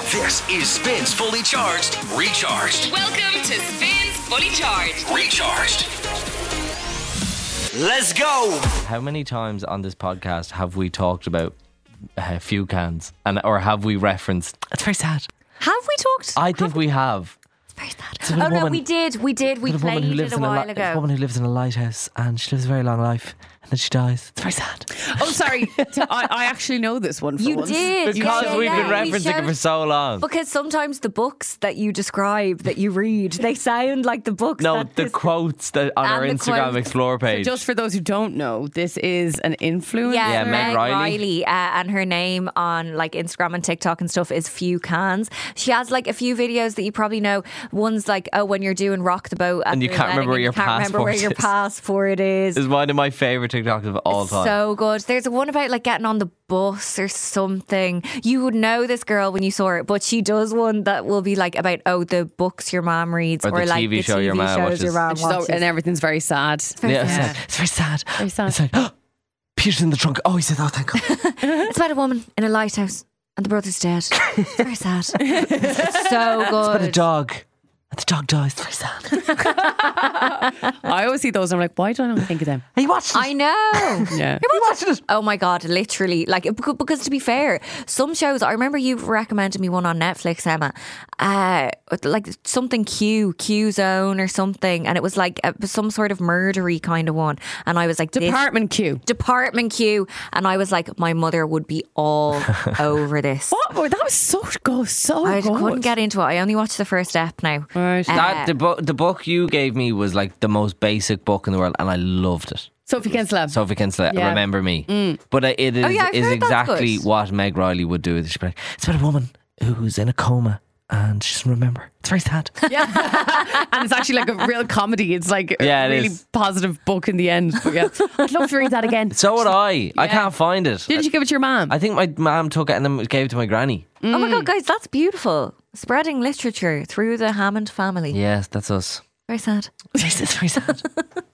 This is Spins Fully Charged, Recharged. Welcome to Spins Fully Charged. Recharged. Let's go. How many times on this podcast have we talked about few cans, or have we referenced? It's very sad. Have we talked? I think we have. It's very sad. It's about a No, woman- we did. We played it a while A ago. woman who lives in a lighthouse, and she lives a very long life, and then she dies. It's very sad. Oh, sorry. I actually know this one for You once. did. Because yeah, we've been yeah. We referencing it for so long. Because sometimes the books that you describe, that you read, they sound like the books. No, that the this- quotes that on our And the Instagram quotes. Explore page. Just for those who don't know, this is an influencer. Yeah, Meg Meg Riley. Riley, and her name on like Instagram and TikTok and stuff is Few Cans. She has like a few videos that you probably know. One's like, oh, when you're doing rock the boat And you you're can't remember letting where it, your you can't remember where passport your is. passport is. Is one of my favourite TikToks of all time. So good. There's one about like getting on the bus or something. You would know this girl when you saw her, but she does one that will be like about the books your mom reads Or the like TV the show TV your mom shows watches. your mom And, she's all- watches. and everything's very sad. Yeah, sad. it's very sad. Very sad. It's like, oh, Peter's in the trunk. Oh, he said, oh, thank God. It's about a woman in a lighthouse and the brother's dead. It's very sad. It's so good. But a dog. And the dog dies. It's very sad. I always see those and I'm like, why don't I think of them? Hey, you watched it? I know. Yeah. You watched it? Oh my God, literally. Like, because to be fair, some shows, I remember you recommended me one on Netflix, Emma, like something Q Zone or something. And it was like some sort of murdery kind of one. And I was like, Department Q. Department Q. And I was like, my mother would be all over this. What? Oh, that was so good. So I good. couldn't get into it. I only watched the first ep now. Right. That, the book you gave me was like the most basic book in the world, and I loved it. Sophie Kinsella. Sophie Kinsella, Yeah. Remember Me. But it is, yeah, I've is heard that's exactly good. what Meg Riley would do. She'd be like, it's about a woman who's in a coma and she doesn't remember. It's very sad. And it's actually like a real comedy. It's like a Yeah, it really is. positive book in the end. But yeah, I'd love to read that again. So would I. I can't find it. Didn't you give it to your mom? I think my mum took it and then gave it to my granny. Oh my God, guys, that's beautiful. Spreading literature through the Hammond family. Yes, that's us. Very sad. It's very sad.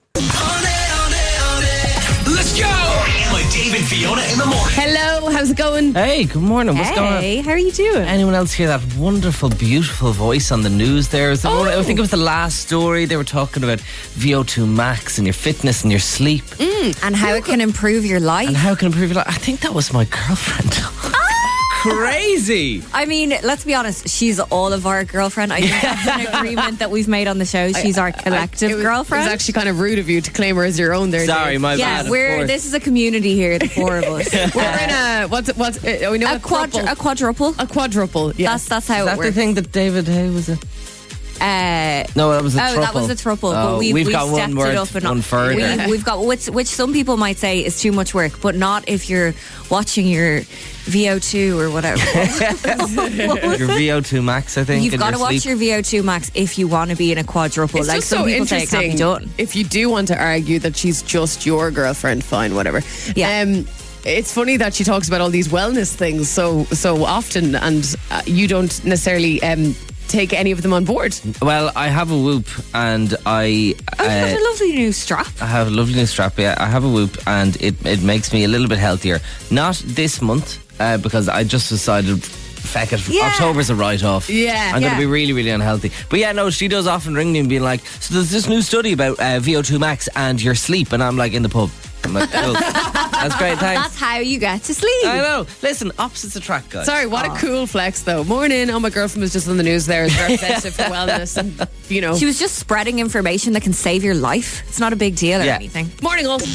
Let's go. Emma, Dave, and Fiona in the morning. Hello, how's it going? Hey, good morning. What's going on? Hey, how are you doing? Anyone else hear that wonderful, beautiful voice on the news there? Is there one- I think it was the last story. They were talking about VO2 max and your fitness and your sleep. And how it can improve your life. And how can it improve your life? I think that was my girlfriend. Crazy. I mean, let's be honest, she's all of our girlfriend. I think that's an agreement that we've made on the show. She's our collective girlfriend. It was actually kind of rude of you to claim her as your own there. Sorry, Dave. my yeah, bad. of we're course. this is a community here, the four of us. We're in a we know a quadruple. a quadruple. Yeah. That's how Is it that the works. thing that David Hay was a... No, that was a throuple. That was a thruple, Oh, but we've got stepped one word, it up and one further. We've got which some people might say is too much work, but not if you're watching your VO2 or whatever. Your VO2 max, I think. You've in got to watch sleep. your VO2 max if you want to be in a quadruple. It's like just some so people say, it can't be interesting. done. If you do want to argue that she's just your girlfriend, fine, whatever. Yeah. It's funny that she talks about all these wellness things so often, and you don't necessarily take any of them on board. Well, I have a Whoop and I... Oh, you've got a lovely new strap. I have a lovely new strap, yeah. I have a Whoop and it makes me a little bit healthier. Not this month, because I just decided, feck it, Yeah. October's a write-off. Yeah. I'm going Yeah. to be really, really unhealthy. But yeah, no, she does often ring me and being like, so there's this new study about VO2 max and your sleep. And I'm like, in the pub. I'm like, cool. That's great, thanks. That's how you get to sleep. I know. Listen, opposites attract, guys. Sorry, what a cool flex though. Morning. Oh, my girlfriend was just on the news there as representative for wellness, and you know. She was just spreading information that can save your life. It's not a big deal or Yeah. anything. Morning all.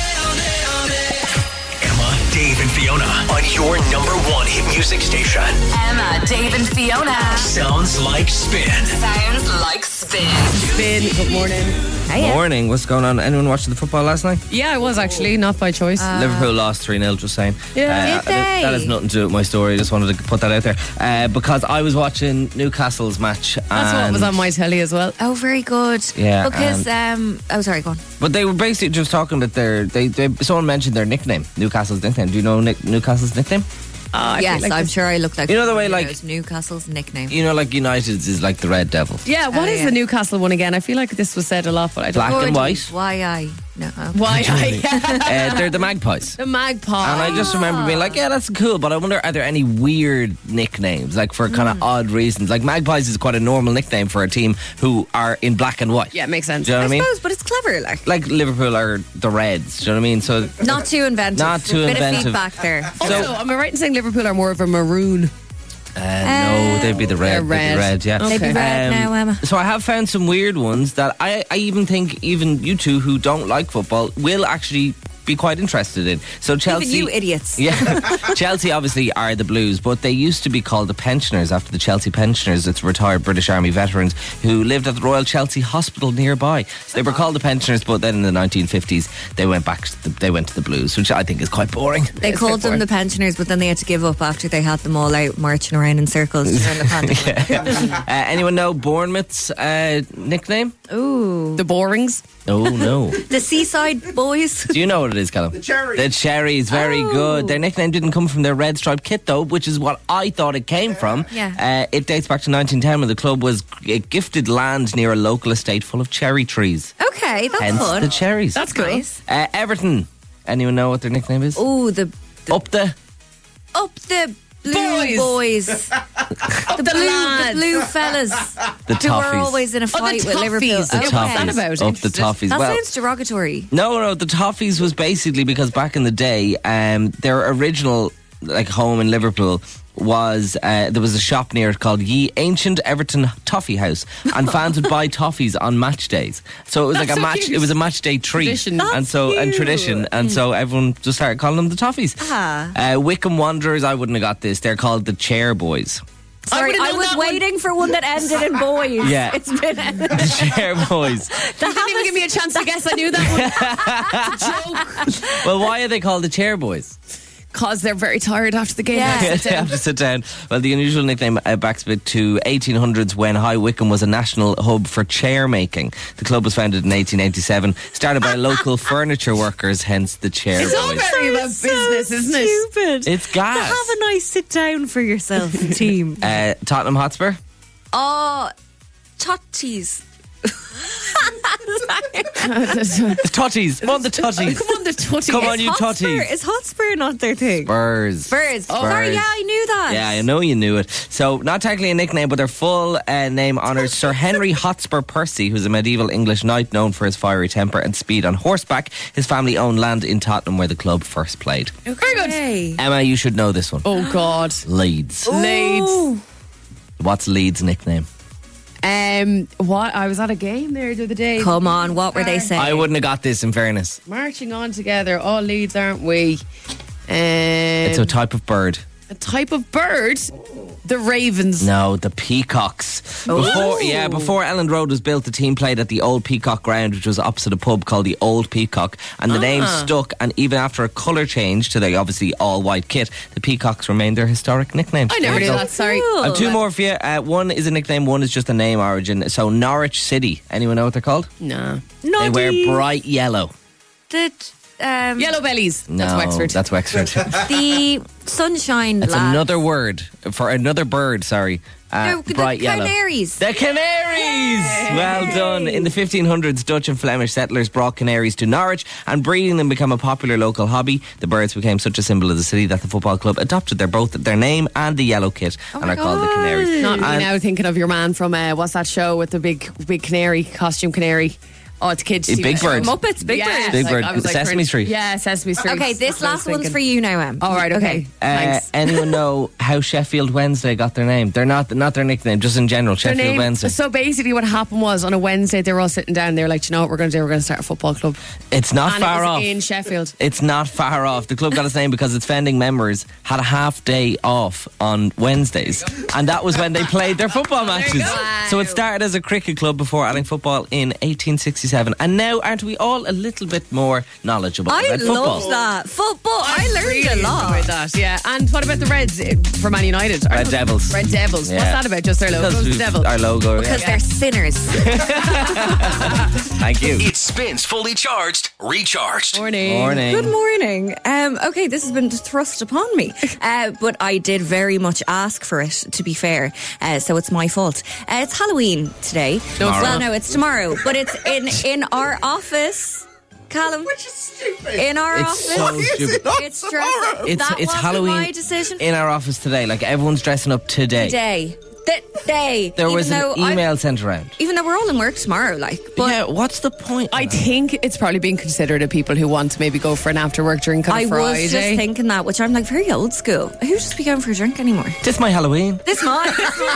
Emma, Dave, and Fiona on your number one hit music station. Emma, Dave, and Fiona. Sounds like spin. Sounds like spin. Spin. Good morning. Hey, Morning. What's going on? Anyone watching the football last night? Yeah, I was actually not by choice. Liverpool lost 3-0, just saying. Did they? That has nothing to do with my story. I just wanted to put that out there. Because I was watching Newcastle's match. That's what was on my telly as well. Oh, very good. Yeah, Because oh, sorry, go on. But they were basically just talking that someone mentioned their nickname, Newcastle's nickname. Do you know Newcastle's nickname? Yes, I'm sure I look like You know the way, someone who like- knows Newcastle's nickname. You know, like United's is like the Red Devils. Yeah, what is yeah. the Newcastle one again? I feel like this was said a lot, but I don't Black know. and white. YI. No. Why? They're the Magpies. The Magpie. And I just remember being like, yeah, that's cool, but I wonder, are there any weird nicknames, like for kind of odd reasons? Like Magpies is quite a normal nickname for a team who are in black and white. Yeah, it makes sense. Do you know what I mean? suppose, but it's clever. Like Liverpool are the Reds, do you know what I mean? So Not too inventive. Not too Bit inventive. of feedback there. Also, am I right in saying Liverpool are more of a maroon? no, they'd be the red. They're They'd be red. red, yeah. Okay. They'd be red now, Emma. So I have found some weird ones that I even think even you two who don't like football will actually be quite interested in. So Chelsea, Even you idiots. Yeah, Chelsea obviously are the Blues, but they used to be called the Pensioners after the Chelsea Pensioners. It's retired British Army veterans who lived at the Royal Chelsea Hospital nearby. So they were called the Pensioners, but then in the 1950s they went back. They went to the Blues, which I think is quite boring. They called them the pensioners, but then they had to give up after they had them all out marching around in circles during the pandemic. Anyone know Bournemouth's nickname? Ooh. The Borings. Oh no. The Seaside Boys. Do you know what it is, Callum? The Cherries. The Cherries, very good. Their nickname didn't come from their red striped kit, though, which is what I thought it came from. Yeah. It dates back to 1910 when the club was gifted land near a local estate full of cherry trees. Okay, that's Hence fun. the Cherries. That's cool. Nice. Everton. Anyone know what their nickname is? Oh, the Up the Blue Boys. the blue fellas. The Who are Toffees. always in a fight with Liverpool. Toffees. The Okay. Toffees. What's that about? Up the Interested. Toffees. That Well, sounds derogatory. No, the Toffees was basically because back in the day, their original home in Liverpool was there was a shop near it called Ye Ancient Everton Toffee House, and fans would buy toffees on match days. So it was That's like a so match. cute. It was a match day treat, Tradition. and tradition, and so everyone just started calling them the Toffees. Wickham Wanderers, I wouldn't have got this. They're called the Chair Boys. Sorry, would've I known was that one. waiting for one that ended in boys. Yeah. It's been. The Chair Boys. You didn't even give me a chance to guess. I knew that one. It's a joke. Well, why are they called the Chair Boys? Because they're very tired after the game. Yeah. They have to sit down. Well, the unusual nickname backs a bit to 1800s when High Wycombe was a national hub for chair making. The club was founded in 1887, started by local furniture workers, hence the Chair It's all Boys. very about business, isn't it? Stupid. It's gas. Have a nice sit down for yourself, team. Tottenham Hotspur? Oh, Totties. The Totties. Come on, the Totties. Come on, the tutty. Come on, you Totties. Is Hotspur not their thing? Spurs. Spurs. Sorry, yeah, I knew that. Yeah, I know you knew it. So, not technically a nickname, but their full name honours Sir Henry Hotspur Percy, who's a medieval English knight known for his fiery temper and speed on horseback. His family owned land in Tottenham where the club first played. Very good. Hey. Emma, you should know this one. Oh, God. Leeds. Leeds. What's Leeds' nickname? What? I was at a game there the other day. Come on, what were they saying? I wouldn't have got this, in fairness. Marching on together. All Leeds, aren't we? It's a type of bird. A type of bird. The Ravens. No, the Peacocks. Before Elland Road was built, the team played at the Old Peacock Ground, which was opposite a pub called the Old Peacock, and the name stuck. And even after a colour change to the obviously all white kit, the Peacocks remained their historic nickname. I never There you knew go. that. Sorry. I've two more for you. One is a nickname, one is just a name origin. So Norwich City. Anyone know what they're called? Nah. They wear bright yellow. Yellow bellies. No, That's Wexford. That's Wexford. The sunshine That's lad. another word for another bird. Sorry. No, bright the yellow. Canaries. The Canaries! Well done. In the 1500s, Dutch and Flemish settlers brought canaries to Norwich, and breeding them became a popular local hobby. The birds became such a symbol of the city that the football club adopted both their name and the yellow kit and are called the Canaries. Not me And- now thinking of your man from what's that show with the big canary, costume canary. Oh, it's kids. Big Bird. Muppets, Big Yeah, Bird. Big Bird. I was Sesame Street. Yeah, Sesame Street. Okay, this That's what I was last one's thinking. for you now, Em. All right, okay. Thanks. Anyone know how Sheffield Wednesday got their name? They're not their nickname, just in general. Their Sheffield name- Wednesday. So basically, what happened was on a Wednesday they were all sitting down. They were like, "You know what we're going to do? We're going to start a football club." It's not And far it was off. in Sheffield. It's not far off. The club got its name because its founding members had a half day off on Wednesdays, and that was when they played their football matches. So it started as a cricket club before adding football in 1867, and now aren't we all a little bit more knowledgeable I about football? love that. Football. I learned Really a lot. enjoyed that. Yeah. And what about the Reds for Man United? Red Devils. Red Devils. Yeah. What's that about? Just their logo. Because The we've- devil. Our logo. Because Yeah. they're sinners. Thank you. It spins fully charged, recharged. Morning. Morning. Good morning. Okay, this has been thrust upon me, but I did very much ask for it, to be fair, so it's my fault. It's Halloween today. Tomorrow. Well, no, it's tomorrow, but it's in our office. Callum, Which is stupid. in our It's office. so stupid. It's dressed. It's that wasn't Halloween my decision. in our office today. Like everyone's dressing up today. Today. There was an email sent around. Even though we're all in work tomorrow, like. But Yeah, what's the point? I think it's probably being considered of people who want to maybe go for an after work drink on I a Friday. was just thinking that, which I'm like very old school. Who just be going for a drink anymore? This is my Halloween. This mine.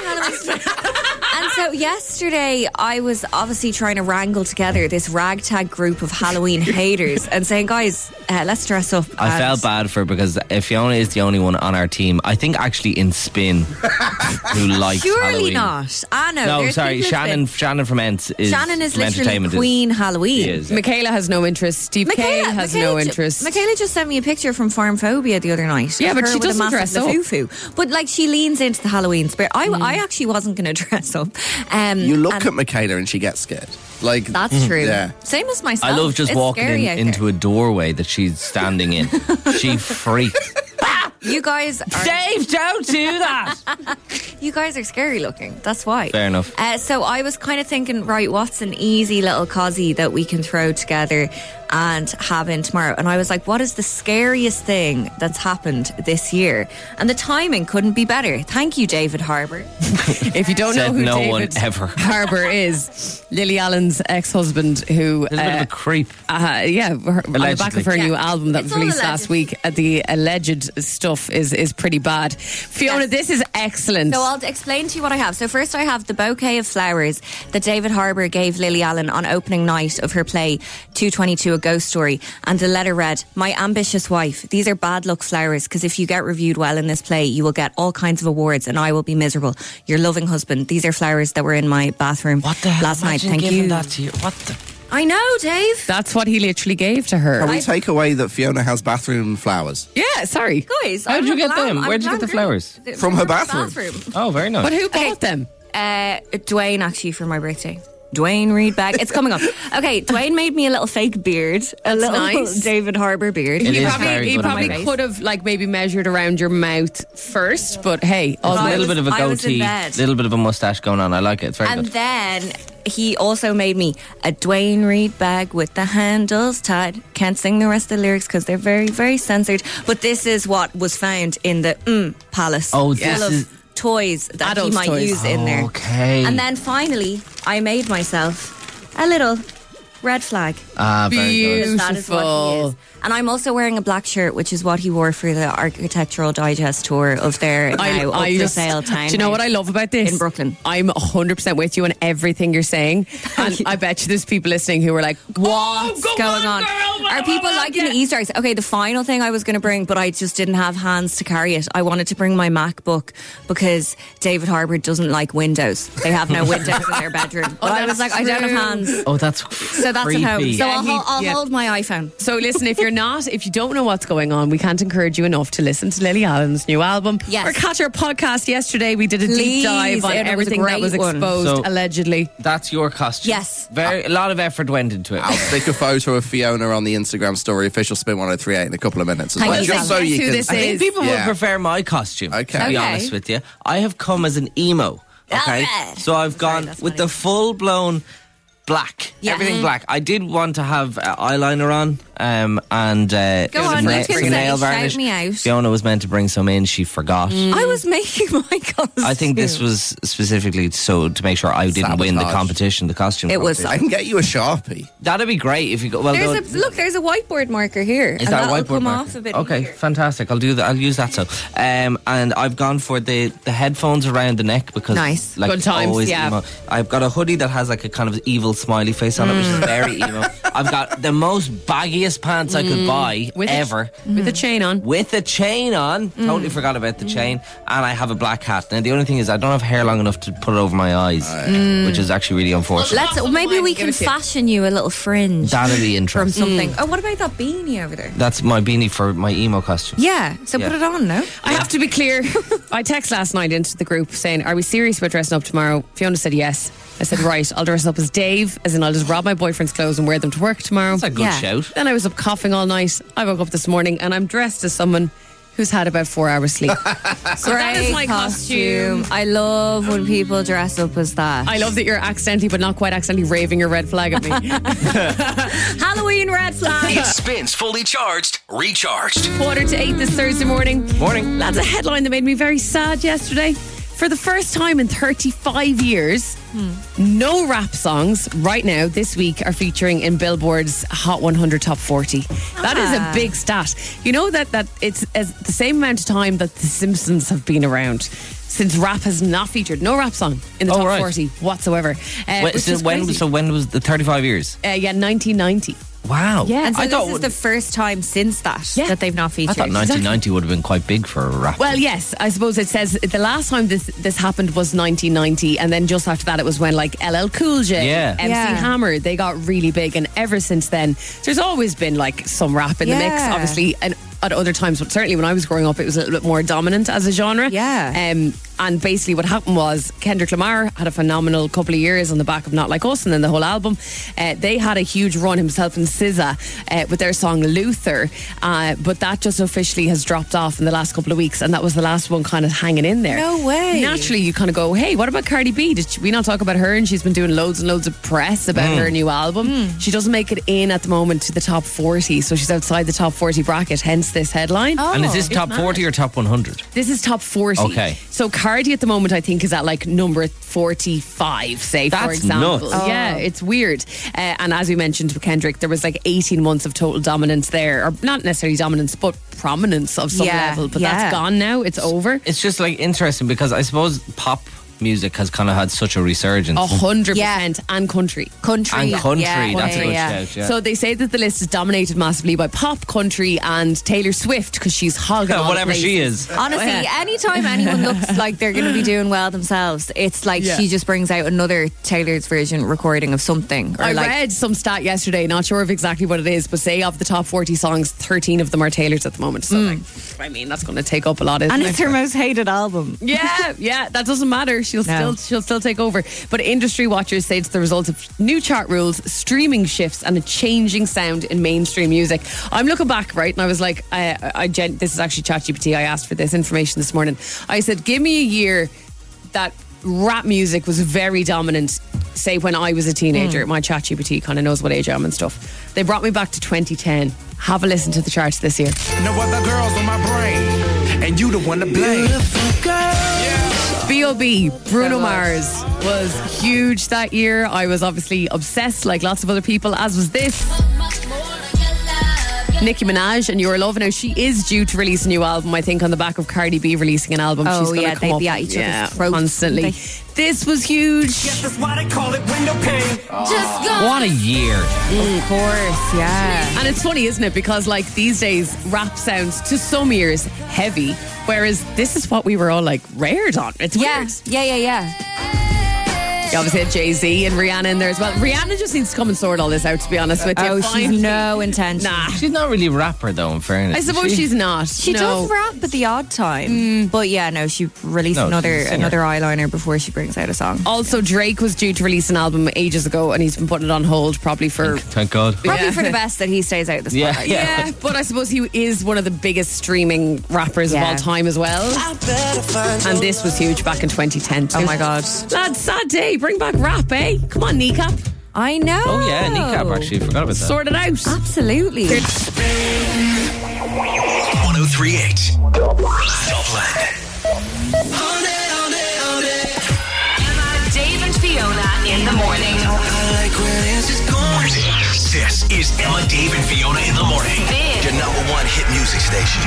And so yesterday, I was obviously trying to wrangle together this ragtag group of Halloween haters and saying, guys, let's dress up. I And felt bad for her because Fiona is the only one on our team, I think actually in Spin, who likes Surely Halloween. not. I know. No, there's sorry, people in Shannon. Shannon from Ents is Shannon is from literally Entertainment Queen Halloween. She is, yeah. Michaela has no interest. Steve Kay has no interest. Michaela just sent me a picture from Farmphobia the other night. Yeah, of but her she with a doesn't massive dress up. Lafufu. But like she leans into the Halloween spirit. I actually wasn't going to dress up. You look and at Michaela and she gets scared. Like that's true. Yeah. Same as myself. I love just It's walking scary out into there. a doorway that she's standing in. She freaks. You guys are Dave, don't do that. You guys are scary looking. That's why. Fair enough. So I was kind of thinking, right, what's an easy little cosy that we can throw together and have in tomorrow? And I was like, what is the scariest thing that's happened this year? And the timing couldn't be better. Thank you, David Harbour. If you don't know Said who no David one ever. Harbour is, Lily Allen's ex-husband, who There's a bit of a creep. on the back of her Allegedly. new album that It's was all released alleged. last week, the alleged stuff is pretty bad. Fiona, Yes. this is excellent. So I'll explain to you what I have. So first I have the bouquet of flowers that David Harbour gave Lily Allen on opening night of her play 222 A Ghost Story, and the letter read, "My ambitious wife, these are bad luck flowers because if you get reviewed well in this play you will get all kinds of awards and I will be miserable. Your loving husband. These are flowers that were in my bathroom What the hell? last night. Imagine Thank giving you." that to you. What the? I know, Dave. That's what he literally gave to her. Can we take away that Fiona has bathroom flowers? Yeah, sorry. Guys, How'd I'm you a get glam- them? I'm Where'd you get the glam flowers? girl. From her bathroom. Oh, very nice. But who Okay. bought them? Dwayne, actually, for my birthday. Dwayne Reed bag. It's coming up. Okay, Dwayne made me a little fake beard. A little nice. David Harbour beard. It He is probably, very he good on probably my face. could have like maybe measured around your mouth first, but hey, all A I little was- bit of a I was in goatee, bed. little bit of a mustache going on. I like it. It's very And good. then he also made me a Dwayne Reed bag with the handles tied. Can't sing the rest of the lyrics because they're very, very censored. But this is what was found in the palace. Oh, full this of is- toys that he Adults' might toys. use in there. Okay. And then finally, I made myself a little red flag. Ah, very good. That is what he is. And I'm also wearing a black shirt, which is what he wore for the Architectural Digest tour of their now up for sale town. Do you know what I love about this? In Brooklyn. I'm 100% with you on everything you're saying. And I bet you there's people listening who are like, What's going on? Are people liking the Easter eggs? Okay, the final thing I was going to bring, but I just didn't have hands to carry it. I wanted to bring my MacBook because David Harbour doesn't like windows. They have no windows in their bedroom. But I was like, I don't have hands. Oh, that's So that's creepy. at home. So Yeah, I'll yeah. hold my iPhone. So listen, if you don't know what's going on, we can't encourage you enough to listen to Lily Allen's new album. Yes. Or catch our podcast yesterday. We did a deep Please, dive on it was a everything that was great one. exposed, So- allegedly. That's your costume. Yes. A lot of effort went into it. I'll stick a photo of Fiona on the Instagram story, official Spin 1038, in a couple of minutes as Thank well. you. Just so Guess you who can. this I think is. people would Yeah. prefer my costume, Okay. to be Okay. honest with you. I have come as an emo. Okay. Alright. So I've gone that's with funny. the full blown black. Yeah. Everything black. I did want to have eyeliner on and Go on, some, you can some nail shout varnish. me out. Fiona was meant to bring some in. She forgot. I was making my costume. I think this was specifically so to make sure I didn't win the Sabotage. competition, the costume It was- competition. I can get you a Sharpie. That'd be great if you go. Well, There's a whiteboard marker here. Is and that a that'll whiteboard come marker? off a bit Okay, easier. fantastic. I'll do that. I'll use that. So, and I've gone for the headphones around the neck because Nice. like Good times, always yeah. emo. I've got a hoodie that has like a kind of evil smiley face on it, which is very emo. I've got the most baggiest pants I could buy ever. With a chain on. With a chain on. Totally forgot about the chain. And I have a black hat. Now, the only thing is I don't have hair long enough to put it over my eyes, which is actually really unfortunate. Maybe we Give can it to you. fashion you a little fringe That'd be from interesting. something. Oh, what about that beanie over there? That's my beanie for my emo costume. Yeah, so Yeah. put it on, no? I have to be clear. I text last night into the group saying, "Are we serious about dressing up tomorrow?" Fiona said yes. I said, right, I'll dress up as Dave, as in I'll just rob my boyfriend's clothes and wear them to work tomorrow. That's a good Yeah. shout. Then I was up coughing all night. I woke up this morning and I'm dressed as someone who's had about 4 hours sleep. So that is my costume. I love when people dress up as that. I love that you're accidentally, but not quite accidentally, raving your red flag at me. Halloween red flag. It spins fully charged, recharged. 7:45 this Thursday morning. Morning. Lads, a headline that made me very sad yesterday. For the first time in 35 years, no rap songs right now this week are featuring in Billboard's Hot 100 Top 40. That is a big stat. You know that it's as the same amount of time that The Simpsons have been around since rap has not featured. No rap song in the top 40 whatsoever. Which is crazy. When was the 35 years? 1990. Wow. Yeah. And so I thought this is the first time since that that they've not I featured. thought 1990 would have been quite big for a rap. Well, yes, I suppose it says the last time this happened was 1990, and then just after that it was when like LL Cool J, MC Hammer, they got really big, and ever since then there's always been like some rap in the mix, obviously, and at other times, but certainly when I was growing up it was a little bit more dominant as a genre. And basically what happened was Kendrick Lamar had a phenomenal couple of years on the back of Not Like Us and then the whole album. They had a huge run, himself and SZA, with their song Luther, but that just officially has dropped off in the last couple of weeks, and that was the last one kind of hanging in there. No way. Naturally you kind of go, hey, what about Cardi B? Did we not talk about her? And she's been doing loads and loads of press about her new album. She doesn't make it in at the moment to the top 40, so she's outside the top 40 bracket, hence this headline. And is this top 40 or top 100? This is top 40. Okay. So Cardi at the moment I think is at like number 45, say, for That's example. nuts. Yeah, it's weird. And as we mentioned with Kendrick, there was like 18 months of total dominance there, or not necessarily dominance, but prominence of some level. But that's gone now. It's over. It's just like interesting because I suppose pop music has kind of had such a resurgence. 100%. And country. That's a good shout. So they say that the list is dominated massively by pop, country, and Taylor Swift because she's hogging all whatever the she is. Honestly, anytime anyone looks like they're going to be doing well themselves, it's like she just brings out another Taylor's version recording of something. Or I read some stat yesterday, not sure of exactly what it is, but say of the top 40 songs, 13 of them are Taylor's at the moment. So like, I mean, that's going to take up a lot, isn't and it? it's her most hated album. Yeah, that doesn't matter. She'll still take over. But industry watchers say it's the result of new chart rules, streaming shifts, and a changing sound in mainstream music. I'm looking back, right, and I was like, this is actually ChatGPT. I asked for this information this morning. I said, give me a year that rap music was very dominant, say when I was a teenager. My ChatGPT kind of knows what age I am and stuff. They brought me back to 2010. Have a listen to the charts this year. No other girls on my brain, and you the one to blame. B.O.B. Bruno Mars was huge that year. I was obviously obsessed like lots of other people, as was this. Nicki Minaj and Your Love. Now she is due to release a new album, I think, on the back of Cardi B releasing an album. She's going to come they'd up be at each other's throats constantly. This was huge. That's why they call it window pane. What a year. Of course, yeah. And it's funny, isn't it? Because like these days, rap sounds to some ears heavy, whereas this is what we were all like reared on. It's weird. Yeah. You obviously had Jay-Z and Rihanna in there as well. Rihanna just needs to come and sort all this out, to be honest with you. Oh, she's no intention. Nah. She's not really a rapper though, in fairness. I suppose she's not. She does rap at the odd time. But yeah, no, she released another eyeliner before she brings out a song. Also, Drake was due to release an album ages ago, and he's been putting it on hold probably for... Thank God. Probably for the best that he stays out of the spotlight. Yeah, but I suppose he is one of the biggest streaming rappers of all time as well. And this was huge back in 2010 too. Oh my God. Lads, sad day. Bring back rap, eh? Come on, Kneecap. I know. Oh yeah, Kneecap actually. Forgot about that. Sort it out. Absolutely. 1038 Dublin. Emma, Dave and Fiona in the morning. This is Emma, Dave, and Fiona in the morning. Your number one hit music station.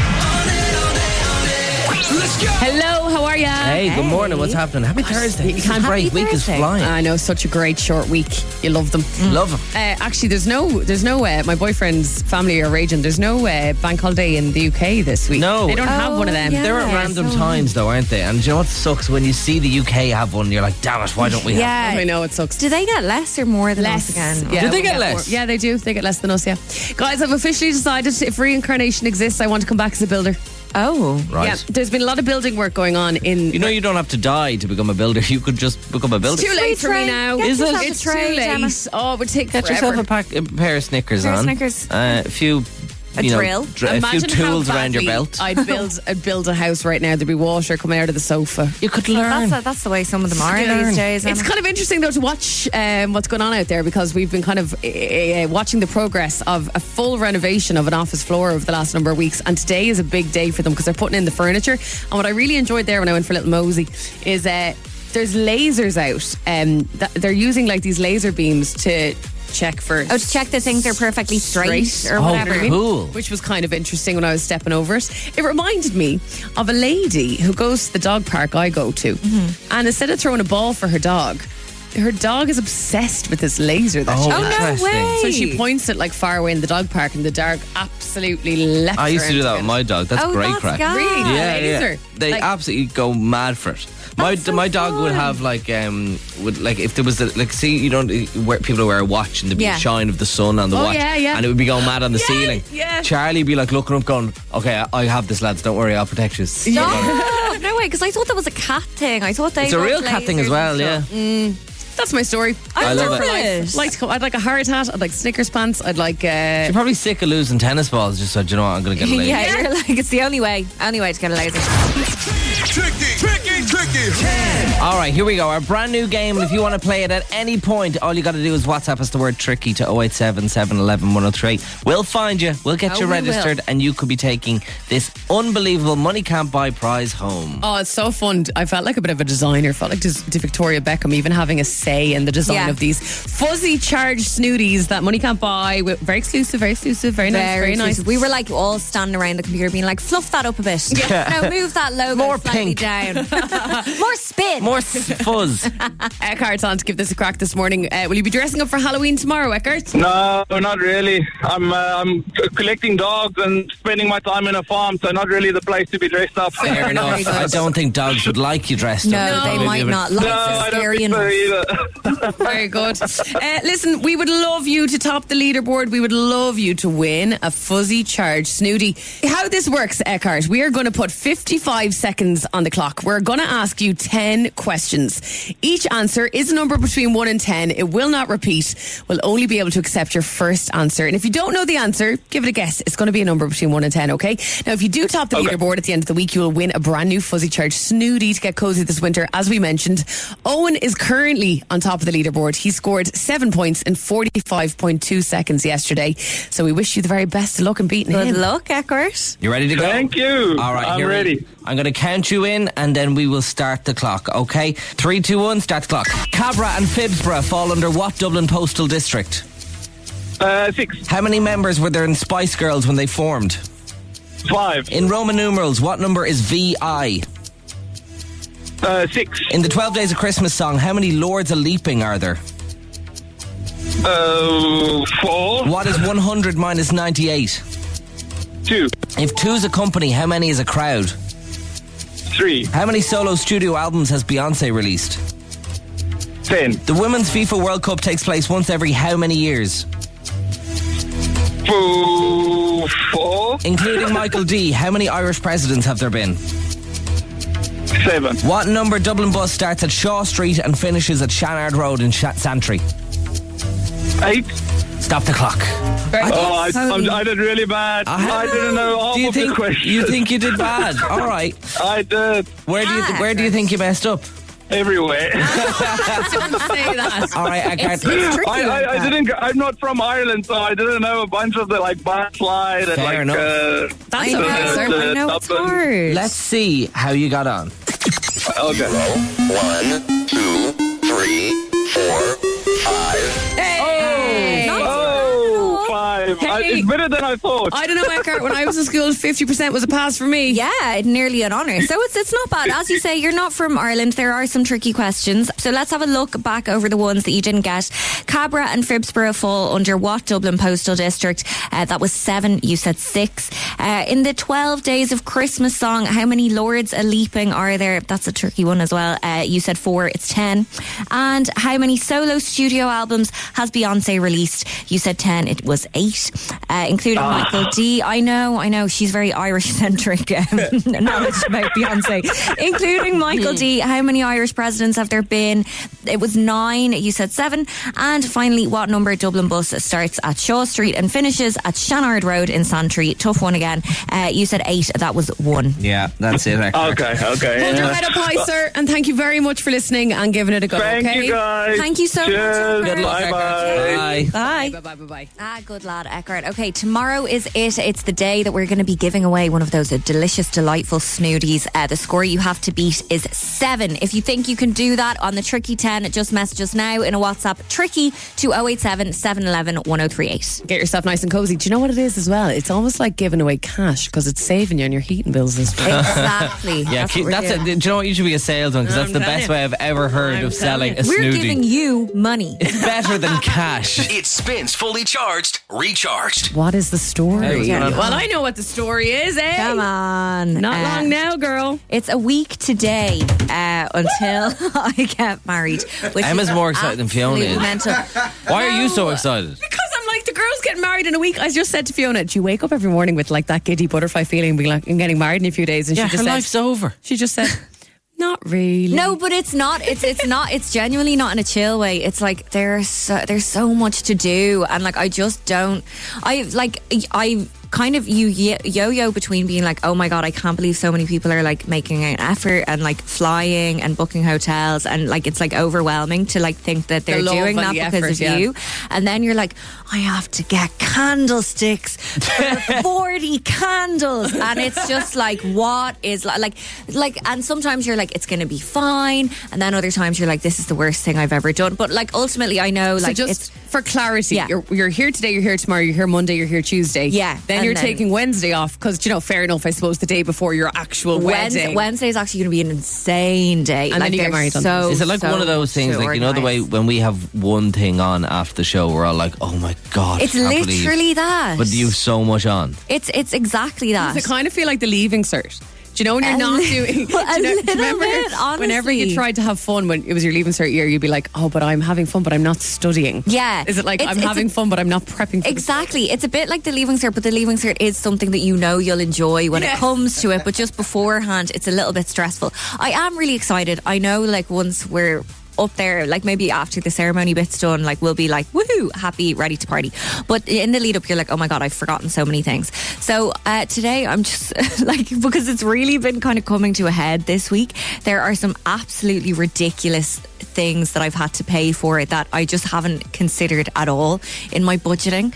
Let's go. Hello, how are ya? Hey, good morning. What's happening? Happy Thursday. You can't break. Week is flying. I know, such a great short week. You love them. Love them. Actually, there's no. My boyfriend's family are raging. There's no bank holiday in the UK this week. No. They don't have one of them. yeah. They're at random times though, aren't they? And do you know what sucks? When you see the UK have one, you're like, damn it, why don't we have Yeah. I know, it sucks. Do they get less or more than us again? Yeah, Do they we get less? more. Yeah, they do. They get less than us, yeah. Guys, I've officially decided if reincarnation exists, I want to come back as a builder. Oh. Right. Yeah, there's been a lot of building work going on in... You know, you don't have to die to become a builder. You could just become a builder. It's too late for me Trade. now. Get Is it? yourself a It's trade, too late. Emma. Oh, it would take Get forever. yourself a pair of Snickers Pair of on. Snickers. A few drill. a few Imagine tools how around your badly belt. I'd build a house right now. There'd be water coming out of the sofa. You could learn. That's the way some of them are these days. It's kind of interesting though to watch what's going on out there, because we've been kind of watching the progress of a full renovation of an office floor over the last number of weeks, and today is a big day for them because they're putting in the furniture. And what I really enjoyed there when I went for a little mosey is there's lasers out. They're using like these laser beams to check for to check that things are perfectly straight or Oh, whatever. cool. Which was kind of interesting when I was stepping over it. It reminded me of a lady who goes to the dog park I go to, and instead of throwing a ball for her dog is obsessed with this laser that she Oh, has. no interesting. way. So she points it like far away in the dog park, and the dog absolutely left I used her to do that into with my dog. That's Oh, great that's crack. gas. Really? Yeah, Laser. yeah. They Like- absolutely go mad for it. My so dog would fun. have like if there was see you don't wear people wear a watch and there'd be Yeah. a shine of the sun on the watch yeah. and it would be going mad on the Yeah, ceiling. yeah. Charlie would be like looking up going, okay, I have this, lads, don't worry, I'll protect you. No, no way, because I thought that was a cat thing. I thought they It's a got real cat thing as lasers well, and yeah. stuff. That's my story. I love love it. it. I'd like a hard hat. I'd like Snickers pants. I'd like. You're probably sick of losing tennis balls, just so, do you know what, I'm going to get a laser. Yeah, you're like, it's the only way to get a laser. Tricky. All right, here we go. Our brand new game. If you want to play it at any point, all you got to do is WhatsApp us the word tricky to 087 711 1038. We'll find you. We'll get you we registered, and you could be taking this unbelievable Money Can't Buy prize home. Oh, it's so fun. I felt like a bit of a designer. I felt like just Victoria Beckham even having a say in the design Yeah. of these fuzzy charged snooties that Money Can't Buy. Very exclusive, very nice. exclusive. We were like all standing around the computer being like, fluff that up a bit. No, move that logo More slightly pink. down. More spin. More fuzz. Eckhart's on to give this a crack this morning. Will you be dressing up for Halloween tomorrow, Eckhart? No, not really. I'm collecting dogs and spending my time in a farm, so not really the place to be dressed up. Fair enough. Very good. I don't think dogs would like you dressed No, up. they might not. No, Life I is don't scary think so enough. either. Very good. Listen, we would love you to top the leaderboard. We would love you to win a fuzzy charged snooty. How this works, Eckhart, we are going to put 55 seconds on the clock. We're going to ask you 10 questions. Each answer is a number between 1 and 10. It will not repeat. We'll only be able to accept your first answer. And if you don't know the answer, give it a guess. It's going to be a number between 1 and 10, okay? Now, if you do top the leaderboard at the end of the week, you will win a brand new fuzzy charged snooty to get cozy this winter. As we mentioned, Owen is currently on top of the leaderboard. He scored 7 points in 45.2 seconds yesterday. So we wish you the very best of luck in beating him. Good luck, Eckert. You ready to go? Thank you. All right, I'm here ready. I'm going to count you in and then we will start the clock, okay? 3, 2, 1, start the clock. Cabra and Phibsborough fall under what Dublin postal district? 6, How many members were there in Spice Girls when they formed? 5, In Roman numerals, what number is VI? 6, In the 12 Days of Christmas song, how many Lords a Leaping are there? 4, What is 100 minus 98? 2, If two's a company, how many is a crowd? 3, How many solo studio albums has Beyonce released? 10, The Women's FIFA World Cup takes place once every how many years? 4, Including Michael D, how many Irish presidents have there been? 7, What number Dublin bus starts at Shaw Street and finishes at Shanard Road in Santry? 8. Stop the clock. Oh, I did really bad. I didn't know all Do you of the think questions. you think you did bad? All right. I did. Where do you think you messed up? Everywhere. Don't say that. All right, I can't. I didn't. I'm not from Ireland, so I didn't know a bunch of the backslide and Fair enough. That's the- okay, sir. the I know it's Dublin- hard. Let's see how you got on. Okay. 1, 2, 3, 4, 5. Oh, 5. Hey. It's better than I thought. I don't know, Eckhart. When I was in school, 50% was a pass for me. Yeah, nearly an honour. So it's not bad. As you say, you're not from Ireland. There are some tricky questions. So let's have a look back over the ones that you didn't get. Cabra and Phibsborough fall under what Dublin postal district? That was 7. You said 6. In the 12 Days of Christmas song, how many Lords a Leaping are there? That's a tricky one as well. You said 4. It's 10. And how many solo studio albums has Beyonce released? You said 10. It was 8. including Michael D. I know, she's very Irish-centric knowledge about Beyonce. Including Michael D. How many Irish presidents have there been? It was 9, you said 7. And finally, what number Dublin bus starts at Shaw Street and finishes at Shanard Road in Santry? Tough one again. You said 8, that was 1. Yeah, that's it. Okay. Hold your head up high, sir, and thank you very much for listening and giving it a go. Thank okay? you guys. Thank you so Cheers. much. Good luck, Bye-bye. Bye. Bye. Good lad, Eckhart. Okay, tomorrow is it. It's the day that we're going to be giving away one of those delicious, delightful snooties. The score you have to beat is 7. If you think you can do that on the Tricky 10, just message us now in a WhatsApp, Tricky, to 087 711 1038. Get yourself nice and cozy. Do you know what it is as well? It's almost like giving away cash because it's saving you on your heating bills as well. Exactly. Yeah, that's what that's we're it. doing. Do you know what? You should be a salesman because that's the telling best you. way I've ever heard of selling a We're snooty. giving you money. It's better than cash. It spins fully charged, recharged. What is the story? There we go. Well, I know what the story is, eh? Come on. Not long now, girl. It's a week today until I get married. Which Emma's is more excited than Fiona absolute is. mental. Why are you so excited? Because I'm like, the girl's getting married in a week. I just said to Fiona, do you wake up every morning with like that giddy butterfly feeling, being like, I'm getting married in a few days? And Yeah, she just her said, life's over. She just said, not really. No, but it's not. It's not. It's genuinely not in a chill way. It's like there's so much to do, and like I just don't. I kind of yo-yo between being like, oh my god, I can't believe so many people are like making an effort and like flying and booking hotels, and like it's like overwhelming to like think that they're The love doing and that the because effort, of yeah. you, and then you're like, I have to get candlesticks for 40 candles, and it's just like, what is like, and sometimes you're like, it's gonna be fine, and then other times you're like, this is the worst thing I've ever done. But like ultimately, I know, So like just it's for clarity, Yeah. you're here today, you're here tomorrow, you're here Monday, you're here Tuesday. Yeah, Then and you're then- taking Wednesday off because, you know, fair enough, I suppose, the day before your actual wedding. Wednesday is actually going to be an insane day. And then you get they're married on so, Thursday. Is it like so, one of those things, so like, you know, the way organised. when we have one thing on after the show, we're all like, oh my God. It's can't believe. literally that. But you have so much on. It's exactly that. Does it kind of feel like the leaving cert? Do you know when you're not doing? Do you little remember bit, whenever you honestly. tried to have fun when it was your leaving cert year, you'd be like, oh, but I'm having fun, but I'm not studying. Yeah. Is it like It's- I'm it's having a- fun, but I'm not prepping for Exactly. It's a bit like the Leaving Cert, but the Leaving Cert is something that you know you'll enjoy when it Yes. comes to it, but just beforehand, it's a little bit stressful. I am really excited. I know, like, once we're up there, like maybe after the ceremony bit's done, like we'll be like, woohoo, happy, ready to party. But in the lead up, you're like, oh my God, I've forgotten so many things. So today I'm just like, because it's really been kind of coming to a head this week, there are some absolutely ridiculous things that I've had to pay for it that I just haven't considered at all in my budgeting,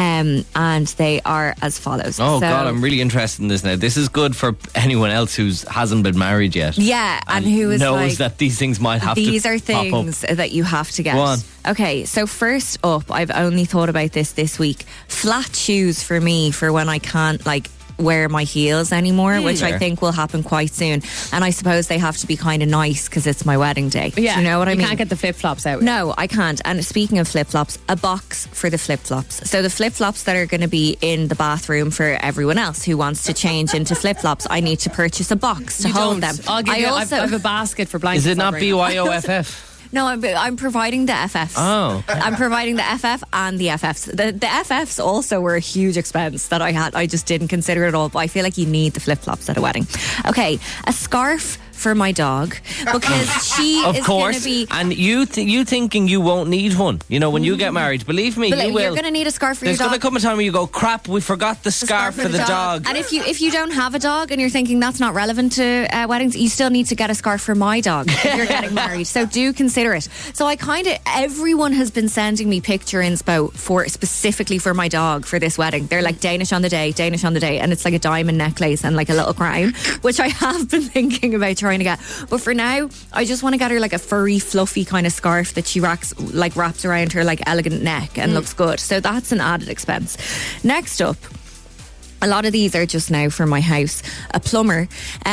and they are as follows. Oh So- God, I'm really interested in this now. This is good for anyone else who hasn't been married yet. Yeah, and who is knows like, that these things might have these to are pop up. things that you have to get. Go on. Okay, so first up, I've only thought about this week. Flat shoes for me for when I can't like wear my heels anymore, which I Fair. think will happen quite soon. And I suppose they have to be kind of nice because it's my wedding day. Yeah, Do you know what I mean? You can't get the flip flops out. No, I can't. And speaking of flip-flops, a box for the flip-flops. So the flip-flops that are going to be in the bathroom for everyone else who wants to change into flip-flops, I need to purchase a box to You hold don't. them. I'll give you. I also have a basket for blankets. Is it not over here. BYOFF? No, I'm providing the FFs. Oh. I'm providing the FF and the FFs. The FFs also were a huge expense that I just didn't consider at all. But I feel like you need the flip-flops at a wedding. Okay, a scarf for my dog because she Of is going course. to be... And you thinking you won't need one. You know, when you get married, believe me, But you will. you're going to need a scarf for There's your going dog. to come a time where you go, crap, we forgot the scarf for the dog. And if you don't have a dog and you're thinking that's not relevant to weddings, you still need to get a scarf for my dog if you're getting married. So do consider it. So I everyone has been sending me picture inspo specifically for my dog for this wedding. They're like Danish on the day, and it's like a diamond necklace and like a little crown, which I have been thinking about trying to get. But for now, I just want to get her like a furry, fluffy kind of scarf that she wraps around her like elegant neck and looks good. So that's an added expense. Next up, A lot of these are just now for my house. A plumber.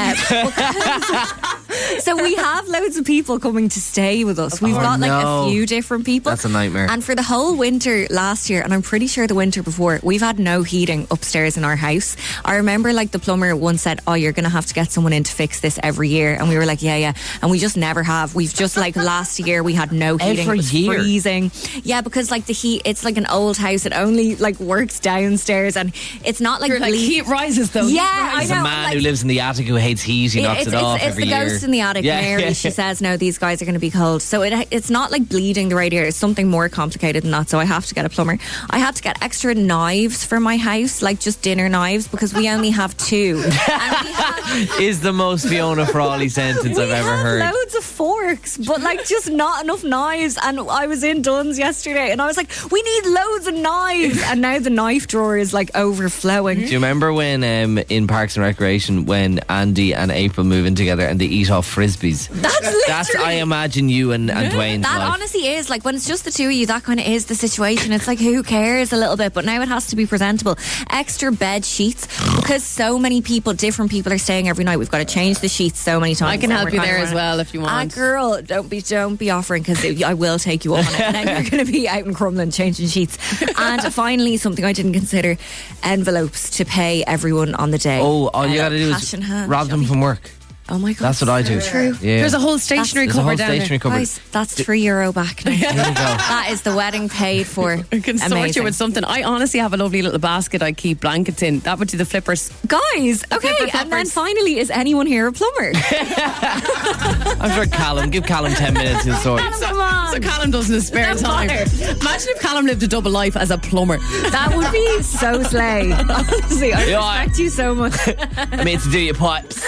So we have loads of people coming to stay with us. We've got like a few different people. That's a nightmare. And for the whole winter last year, and I'm pretty sure the winter before, we've had no heating upstairs in our house. I remember like the plumber once said, oh, you're going to have to get someone in to fix this every year. And we were like, yeah. And we just never have. We've just like last year we had no heating. Every it was year? Freezing. Yeah, because like the heat, it's like an old house. It only like works downstairs and it's not like... heat rises though. Yeah, I There's a man who lives in the attic who hates heat. He knocks it off every year. It's the ghost in the attic. Mary, she says, no, these guys are going to be cold. So it's not like bleeding the radiator. It's something more complicated than that. So I have to get a plumber. I had to get extra knives for my house, like just dinner knives, because we only have 2. Is the most Fiona Frawley sentence I've ever heard. Loads of forks, but like just not enough knives. And I was in Dunn's yesterday and I was like, we need loads of knives. And now the knife drawer is like overflowing. Do you remember when in Parks and Recreation when Andy and April move in together and they eat off frisbees? That's I imagine you and Dwayne's that life. Honestly is like when it's just the two of you, that kind of is the situation. It's like who cares a little bit, but now it has to be presentable. Extra bed sheets because so many people, different people are staying every night. We've got to change the sheets so many times. I can help you there as well if you want. Girl, don't be offering because I will take you on it and then you're going to be out in Crumlin changing sheets. And finally, something I didn't consider, envelopes to pay everyone on the day. Oh, all you got to do is rob them from work. Oh my God. That's what I do. True. Yeah. There's a whole stationery cupboard down there. Guys, that's €3 back now. There you go. That is the wedding paid for. I can sort Amazing. you with something. I honestly have a lovely little basket I keep blankets in. That would do the flippers. Guys, okay, and then finally, is anyone here a plumber? I'm sure Callum. Give Callum 10 minutes to sort. Come on. So Callum doesn't have spare time. Imagine if Callum lived a double life as a plumber. That would be so slay. Honestly, I respect you so much. Made to do your pipes.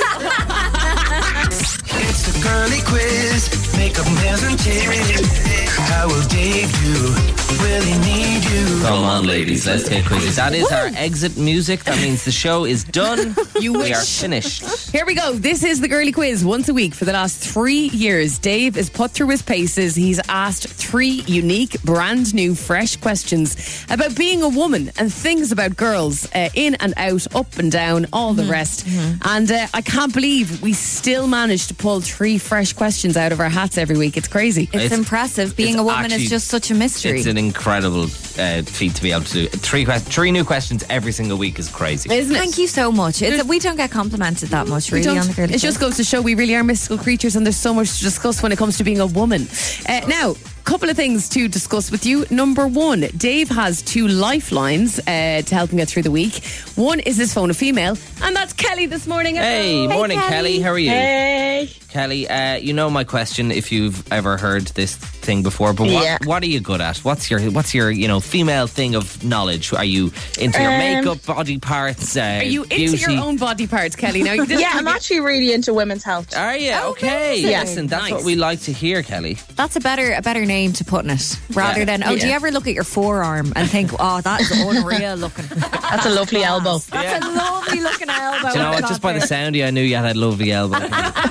It's the girly quiz. Makeup and presentation. How will Dave do? Will he need you? Come on, ladies, let's get quizzes. That is our exit music. That means the show is done. We are finished. Here we go. This is the girly quiz once a week for the last 3 years. Dave is put through his paces. He's asked 3 unique, brand new, fresh questions about being a woman and things about girls, in and out, up and down, all the rest. And I can't believe we still managed to pull 3 fresh questions out of our hats every week. It's crazy. It's impressive. Being a woman is just such a mystery. It's an incredible feat to be able to do. 3 new questions every single week is crazy. Isn't it? Thank you so much. We don't get complimented that much, really, on the girly It just goes to show we really are mystical creatures and there's so much to discuss when it comes to being a woman. Now, couple of things to discuss with you. Number 1, Dave has 2 lifelines to help him get through the week. One is his phone a female, and that's Kelly this morning. Hey, morning, Kelly. How are you? Hey. Kelly, you know my question if you've ever heard this thing before, but what are you good at? What's your female thing of knowledge? Are you into your makeup, body parts, are you beauty? into your own body parts, Kelly? Now, I'm actually really into women's health. Are you? Okay. Yeah. Listen, that's Nice. what we like to hear, Kelly. That's a better name to put in it, rather than do you ever look at your forearm and think, oh, that is unreal looking. That's a lovely elbow. That's a lovely looking elbow. Do you know what? Just by the sound of you, I knew you had a lovely elbow.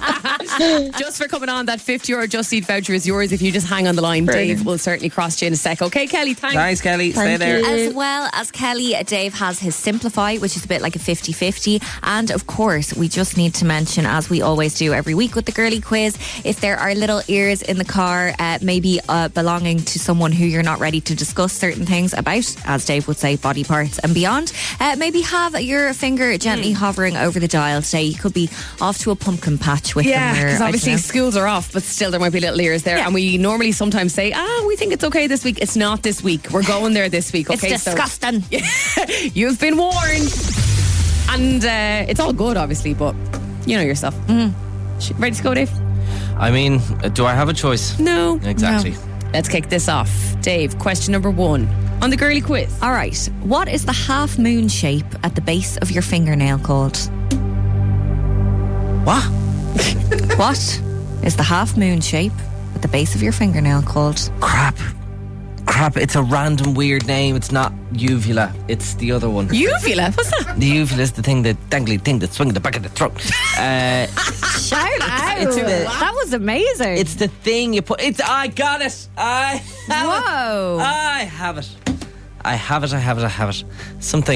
Just for coming on, that €50 Just Eat voucher is yours if you just hang on the line. Brilliant. Dave will certainly cross you in a sec. Okay, Kelly, thanks. Thanks, Kelly. Stay Thank there. you. As well as Kelly, Dave has his Simplify, which is a bit like a 50-50. And of course, we just need to mention, as we always do every week with the girly quiz, if there are little ears in the car, maybe belonging to someone who you're not ready to discuss certain things about, as Dave would say, body parts and beyond, maybe have your finger gently hovering over the dial today. You could be off to a pumpkin patch with them. Yeah, because or, obviously schools are off, but still there might be little ears there. Yeah. And we normally sometimes say, we think it's okay this week. It's not this week. We're going there this week. Okay, it's disgusting. So, you've been warned. And it's all good, obviously, but you know yourself. Ready to go, Dave? I mean, do I have a choice? No. Exactly. Let's kick this off. Dave, question number 1 on the girly quiz. All right. What is the half moon shape at the base of your fingernail called? What? What is the half moon shape at the base of your fingernail called? Crap. It's a random weird name. It's not uvula. It's the other one. Uvula? What's that? The uvula is the thing, the dangly thing that swings the back of the throat. Shout out! That was amazing. It's the thing you put. I got it. I have Whoa. it. I have it. Something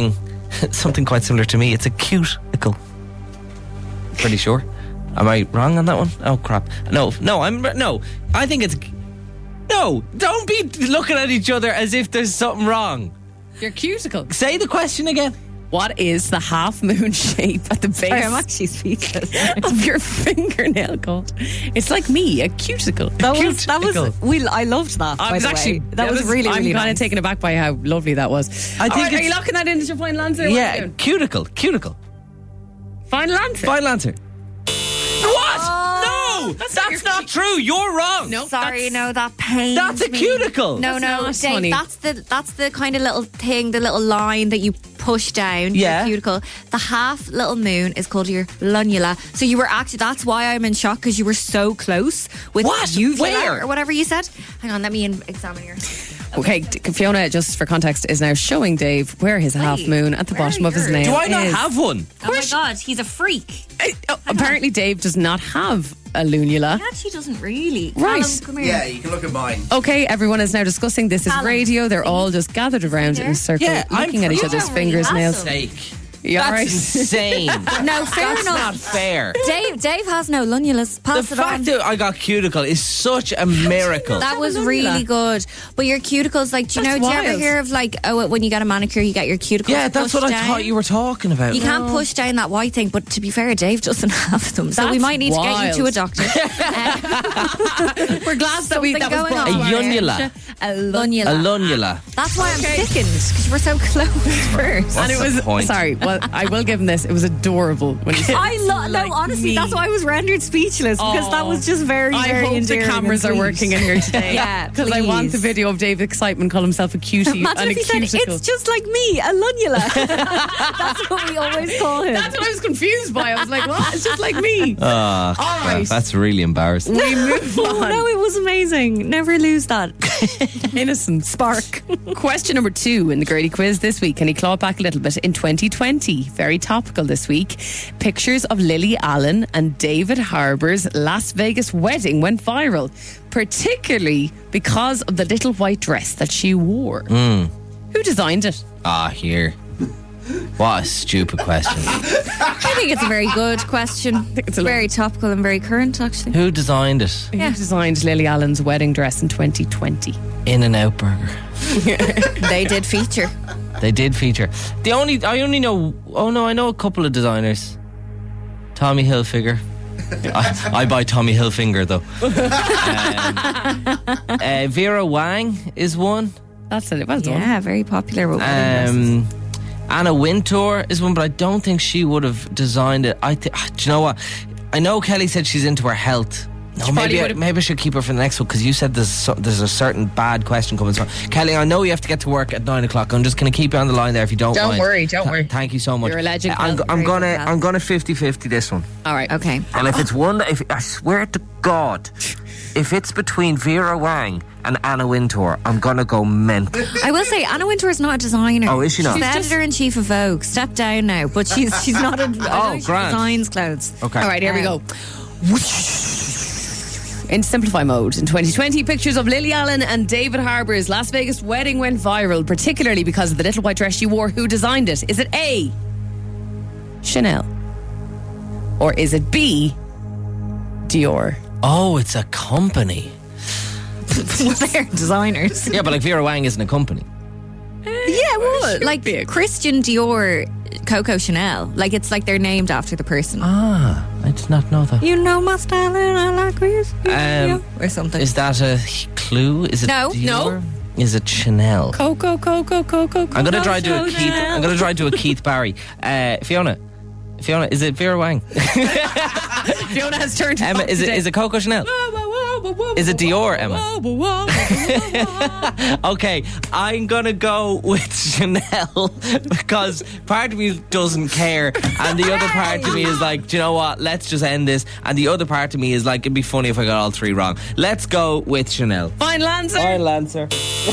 something quite similar to me. It's a cuticle. Pretty sure. Am I wrong on that one? Oh crap! No. I think it's no. Don't be looking at each other as if there's something wrong. Your cuticle. Say the question again. What is the half moon shape at the base Sorry, I'm actually speechless. of your fingernail called? It's like me, a cuticle. That was I loved that. By the way, that was really, really I'm kind nice. of taken aback by how lovely that was. I think are it's- you locking that in as your final answer? What are you Yeah, doing? cuticle. Final answer. Final answer. What? Oh, No, that's not true. You're wrong. No. Sorry, no, that pains That's a me. cuticle. No, That's Dave, not funny. that's the kind of little thing, the little line that you push down Yeah. your cuticle. The half little moon is called your lunula. So you were actually, that's why I'm in shock, because you were so close with What? uvula Where? or whatever you said. Hang on, let me examine your. Okay, Fiona, just for context, is now showing Dave where his half moon at the where bottom of his yours? nail Do I not is. have one? Oh my God, he's a freak. Apparently, Dave does not have a lunula. He actually doesn't really. Right. Callum, come here. Yeah, you can look at mine. Okay, everyone is now discussing. This is Callum, radio. They're all just gathered around in a circle, Yeah, I'm looking at each pretty- other's You don't fingers, really nails. have Sake. You all right? That's insane. No, fair That's enough. not fair. Dave has no lunulas. The Pass it on. fact that I got cuticle is such a miracle. That was really good. But your cuticles, like, do you That's know, do you ever wild. hear of like, oh, when you get a manicure, you get your cuticles Yeah, that's pushed what I down? thought you were talking about. You can't push down that white thing, but to be fair, Dave doesn't have them. So we That's might need to get you to a wild. doctor. We're glad that Something that was going brought on. to our A unula. attention. A A lunula. lunula. That's why I'm sickened, because you were so close first. And it What's the was point? sorry. Well, I will give him this. It was adorable when he said, No, honestly, that's why I was rendered speechless, because that was just very, I very hope the endearing cameras and are sweet. working in here today. Yeah, because I want the please. video of Dave's excitement, call himself a cutie Imagine and a if he said, cuticle. it's just like me, a lunula. That's what we always call him. That's what I was confused by. I was like, what? It's just like me. Oh, All crap, right. that's really embarrassing. We move on. No, it was amazing. Never lose that. Innocent spark. Question number 2 in the Grady quiz this week. Can he claw it back a little bit? In 2020, very topical this week, pictures of Lily Allen and David Harbour's Las Vegas wedding went viral, particularly because of the little white dress that she wore. Who designed it? Here. What a stupid question. I think it's a very good question. it's a very topical and very current, actually. Who designed it? Who designed Lily Allen's wedding dress in 2020? In-N-Out Burger. They did feature. They did feature. I only know. Oh no, I know a couple of designers. Tommy Hilfiger. I buy Tommy Hilfiger though. Vera Wang is one. That's it. Well done. Yeah, very popular with wedding dresses. Anna Wintour is one, but I don't think she would have designed it. Do you know what? I know Kelly said she's into her health. No, maybe I should keep her for the next one, because you said there's a certain bad question coming. So, Kelly, I know you have to get to work at 9 o'clock. I'm just going to keep you on the line there if you don't mind. Don't worry. Thank you so much. You're a legend, I'm Kel. gonna Kel. I'm gonna 50-50 this one. All right. Okay. And if it's one, I swear to God, if it's between Vera Wang and Anna Wintour, I'm gonna go mental. I will say, Anna Wintour is not a designer. Oh, is she not? She's the editor-in-chief of Vogue. Step down now. But she's not a... I don't think she grand. designs clothes. Okay. All right, here we go. In simplify mode, in 2020, pictures of Lily Allen and David Harbour's Las Vegas wedding went viral, particularly because of the little white dress she wore. Who designed it? Is it A, Chanel? Or is it B, Dior? Oh, it's a company. They're designers. Yeah, but like Vera Wang isn't a company. Yeah, well, like be a- Christian Dior, Coco Chanel. Like, it's like they're named after the person. Ah, I did not know that. You know my style and I like Christian or something. Is that a clue? Is it No, Dior? Is it Chanel? Coco. I'm gonna try to do a Keith. I'm gonna try to do a Keith Barry. Fiona, is it Vera Wang? Fiona has turned Emma, is it Coco Chanel? Is it Dior, Emma? Okay, I'm gonna go with Chanel because part of me doesn't care, and the other part of me is like, do you know what? Let's just end this. And the other part of me is like, it'd be funny if I got all three wrong. Let's go with Chanel. Final answer. Final answer.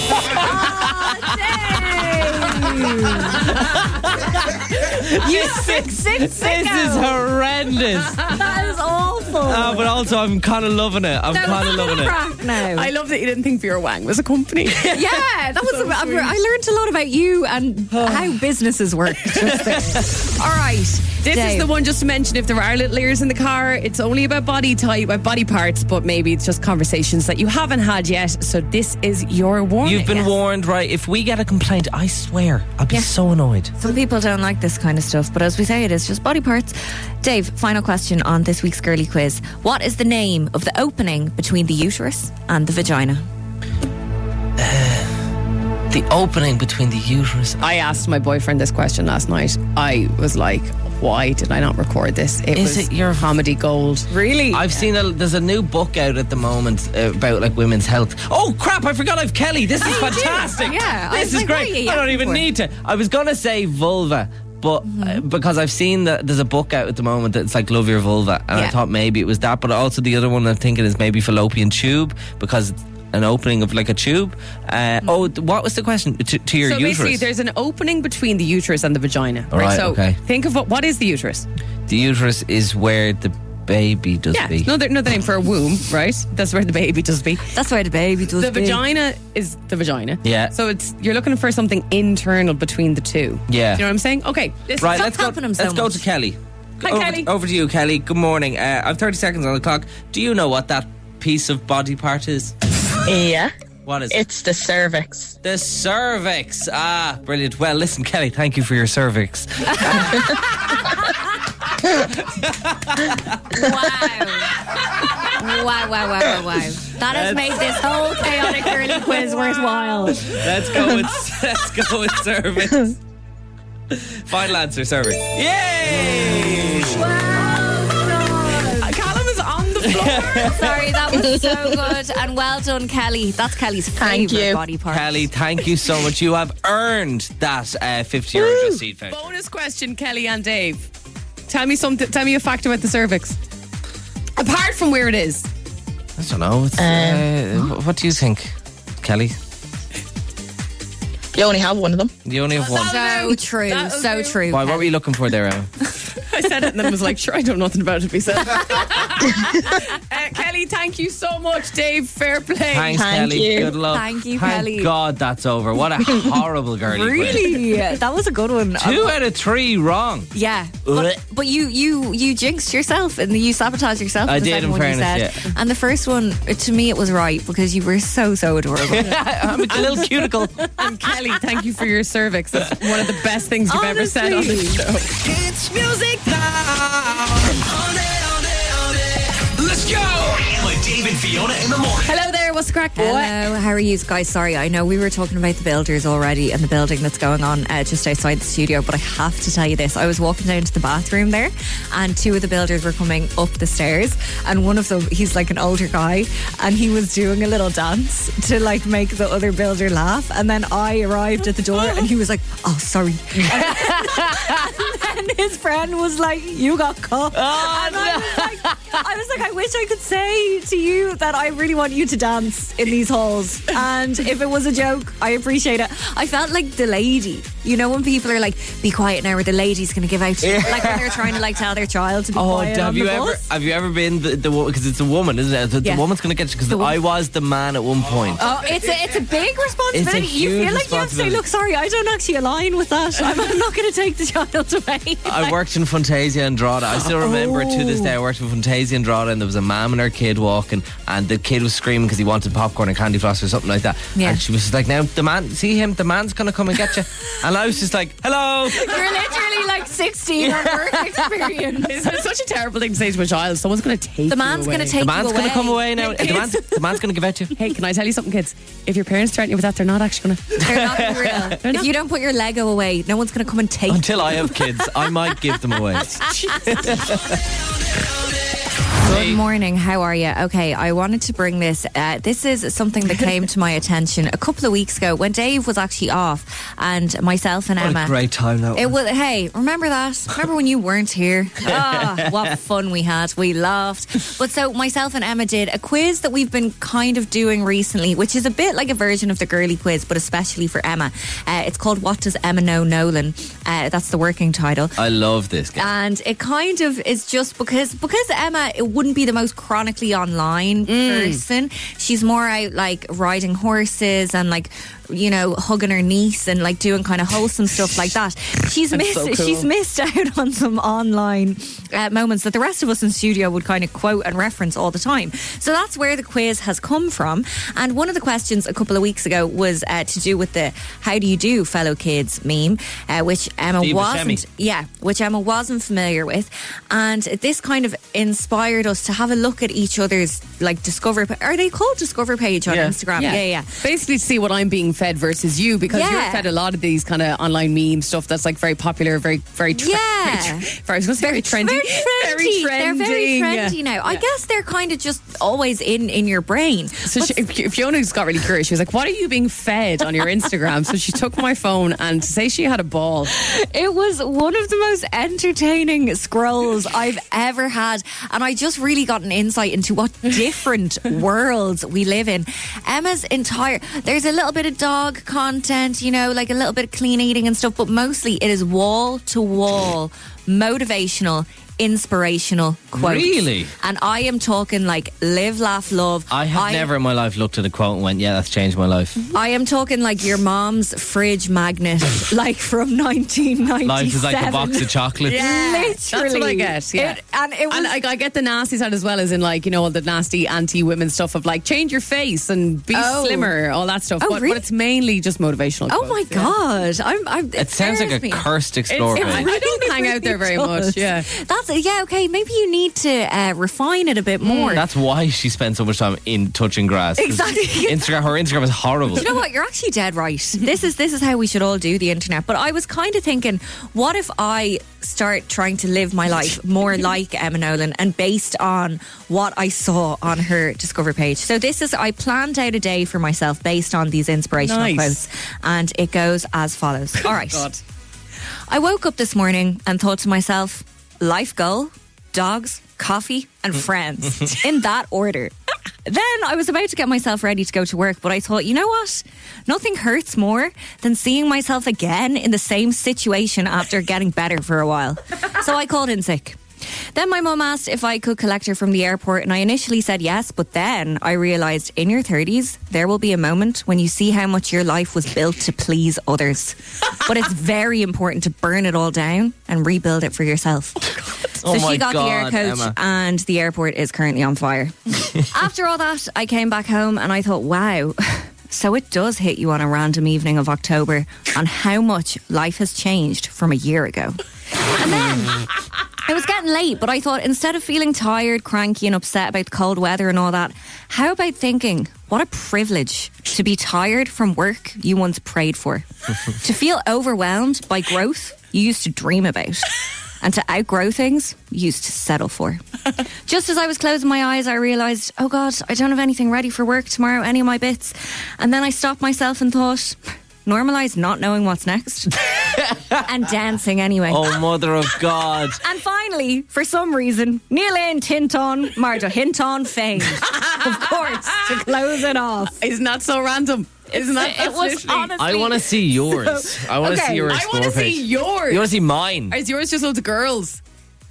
You sick This is horrendous. That is awful. But also, I'm kind of loving it. I'm kind kind of loving it. Crack now. I love that you didn't think Vera Wang was a company. Yeah, that was. I learned a lot about you and how businesses work. Just there. All right, This is the one just to mention, if there are little ears in the car, it's only about body type, about body parts, but maybe it's just conversations that you haven't had yet. So this is your warning. You've been warned, right? If we get a complaint, I swear, I'll be so annoyed. Some people don't like this kind of stuff, but as we say, it is just body parts. Dave, final question on this week's girly quiz. What is the name of the opening between the uterus and the vagina? The opening between the uterus. I asked my boyfriend this question last night. I was like, why did I not record this? Is it your comedy gold? Really? I've seen there's a new book out at the moment about like women's health. Oh crap, I forgot I've Kelly. This is fantastic. Yeah, This is great. I don't even need to. I was going to say vulva, but because I've seen that there's a book out at the moment that's like Love Your Vulva, and I thought maybe it was that, but also the other one I'm thinking is maybe fallopian tube, because it's an opening of like a tube. What was the question? To your so uterus? basically there's an opening between the uterus and the vagina. Right, So okay. think of what is the uterus? The uterus is where the baby does be. Another name for a womb, right? That's where the baby does be. That's where the baby does The be. vagina is the vagina. Yeah. So you're looking for something internal between the two. Yeah. Do you know what I'm saying? Okay. Right, let's go to Kelly. Hi, Kelly. Over to you, Kelly. Good morning. I've 30 seconds on the clock. Do you know what that piece of body part is? Yeah. What is it? It's the cervix. The cervix. Ah, brilliant. Well, listen, Kelly, thank you for your cervix. Wow. That has made this whole chaotic girly quiz worthwhile. Let's go with cervix. Final answer, cervix. Yay! Callum is on the floor. Sorry, that was so good. And well done, Kelly. That's Kelly's favourite body part. Kelly, thank you so much. You have earned that €50 Just Eat voucher. Bonus question, Kelly and Dave. Tell me a fact about the cervix. Apart from where it is. I don't know. What do you think, Kelly? You only have one of them. You only have one. So true. So true. Why, what were you looking for there, Emma? I said it and then was like, sure, I don't know nothing about it myself. Kelly, thank you so much. Dave, fair play. Thanks, Kelly. Good luck. Thank you, Thank Kelly. God that's over. What a horrible girly quiz. Really? That was a good one. 2 out of 3 wrong. Yeah. But you jinxed yourself and you sabotaged yourself. I the did, second in one fairness, you said. And the first one, to me, it was right because you were so adorable. I'm a little cuticle. And Kelly, thank you for your cervix. That's one of the best things you've ever said on this show. It's music now. Let's go. Emma, Dave and Fiona in the morning. Hello there, what's the crack? Hello, how are you guys? Sorry, I know we were talking about the builders already and the building that's going on just outside the studio, but I have to tell you this. I was walking down to the bathroom there and 2 of the builders were coming up the stairs, and one of them, he's like an older guy, and he was doing a little dance to like make the other builder laugh, and then I arrived at the door and he was like, oh, sorry. And then his friend was like, you got caught. And I was like, I wish I could say to you that I really want you to dance in these halls. And if it was a joke, I appreciate it. I felt like the lady, you know, when people are like, be quiet now, or the lady's going to give out to you. Like when they're trying to like tell their child to be quiet on the bus. Have you ever been the woman, because it's a woman, isn't it? The woman's going to get you, because I was the man at one point. Oh, it's a big responsibility. It's a huge you feel like you have to say, responsibility. look, sorry, I don't actually align with that. I'm not going to take the child away. I worked in Fantasia and Drogheda. I still remember to this day I worked in Fantasia and Drogheda, and there was a mum and her kid walking, and the kid was screaming because he wanted popcorn and candy floss or something like that. Yeah. And she was just like, now the man, see him, the man's going to come and get you. And I was just like, hello. You're literally like 16 on work experience. It's such a terrible thing to say to a child. Someone's going to take The man's you away. going to take The man's you going away. to come away now. The man's going to give out to you. Hey, can I tell you something, kids? If your parents threaten you with that, they're not actually going to. They're not real. If you don't put your Lego away, no one's going to come and take Until I have kids, I might give them away. Good morning, how are you? Okay, I wanted to bring this. This is something that came to my attention a couple of weeks ago when Dave was actually off, and myself and What Emma. a great time that It was. was. Hey, remember that? Remember when you weren't here? Oh, what fun we had. We laughed. But so myself and Emma did a quiz that we've been kind of doing recently, which is a bit like a version of the girly quiz, but especially for Emma. It's called What Does Emma Know Nolan? That's the working title. I love this game. And it kind of is just because Emma, it wouldn't wouldn't be the most chronically online person. She's more out like riding horses and like, you know, hugging her niece and like doing kind of wholesome stuff like that. She's missed out on some online moments that the rest of us in studio would kind of quote and reference all the time. So that's where the quiz has come from. And one of the questions a couple of weeks ago was to do with the "How do you do, fellow kids" meme, which Emma wasn't familiar with. And this kind of inspired us to have a look at each other's like Discover. Are they called Discover page on Instagram? Yeah. Basically, to see what I'm being fed versus you, because you're fed a lot of these kind of online meme stuff that's like very popular, very trendy. Very trendy. They're very trendy now. I guess they're kind of just always in your brain. So Fiona just got really curious. She was like, "What are you being fed on your Instagram?" So she took my phone, and to say she had a ball. It was one of the most entertaining scrolls I've ever had, and I just really got an insight into what different worlds we live in. Emma's there's a little bit of dog content, you know, like a little bit of clean eating and stuff, but mostly it is wall to wall motivational, inspirational quotes. Really? And I am talking like live, laugh, love. I have never in my life looked at a quote and went, yeah, that's changed my life. I am talking like your mom's fridge magnet, like from 1997. Life is like a box of chocolates. Yeah, literally. That's what I get. Yeah. I get the nasty side as well, as in like, you know, all the nasty anti-women stuff of like change your face and be slimmer, all that stuff. But it's mainly just motivational quotes. Oh my God. It sounds like a cursed Explorer page. I don't hang out there very much. Yeah. Okay, maybe you need to refine it a bit more. That's why she spends so much time in touching grass. Exactly. Her Instagram is horrible. You know what? You're actually dead right. This is how we should all do the internet. But I was kind of thinking, what if I start trying to live my life more like Emma Nolan and based on what I saw on her Discover page. So I planned out a day for myself based on these inspirational quotes, and it goes as follows. All right. God. I woke up this morning and thought to myself, life goal, dogs, coffee and friends, in that order. Then I was about to get myself ready to go to work, but I thought, you know what? Nothing hurts more than seeing myself again in the same situation after getting better for a while. So I called in sick. Then my mum asked if I could collect her from the airport, and I initially said yes, but then I realised in your 30s there will be a moment when you see how much your life was built to please others. But it's very important to burn it all down and rebuild it for yourself. So she got the air coach, Emma. And the airport is currently on fire. After all that, I came back home and I thought, wow, so it does hit you on a random evening of October on how much life has changed from a year ago. And then it was getting late, but I thought instead of feeling tired, cranky and upset about the cold weather and all that, how about thinking, what a privilege to be tired from work you once prayed for, to feel overwhelmed by growth you used to dream about, and to outgrow things you used to settle for. Just as I was closing my eyes, I realised, oh God, I don't have anything ready for work tomorrow, any of my bits. And then I stopped myself and thought, normalise not knowing what's next and dancing anyway. Oh, mother of God. And finally, for some reason, Neil Ain Tinton Marta Hinton Fame, of course, to close it off. Isn't that so random? Isn't that? It was honestly. I want to see yours. I want to see your Explore page. I want to see yours. You want to see mine? Or is yours just loads of girls?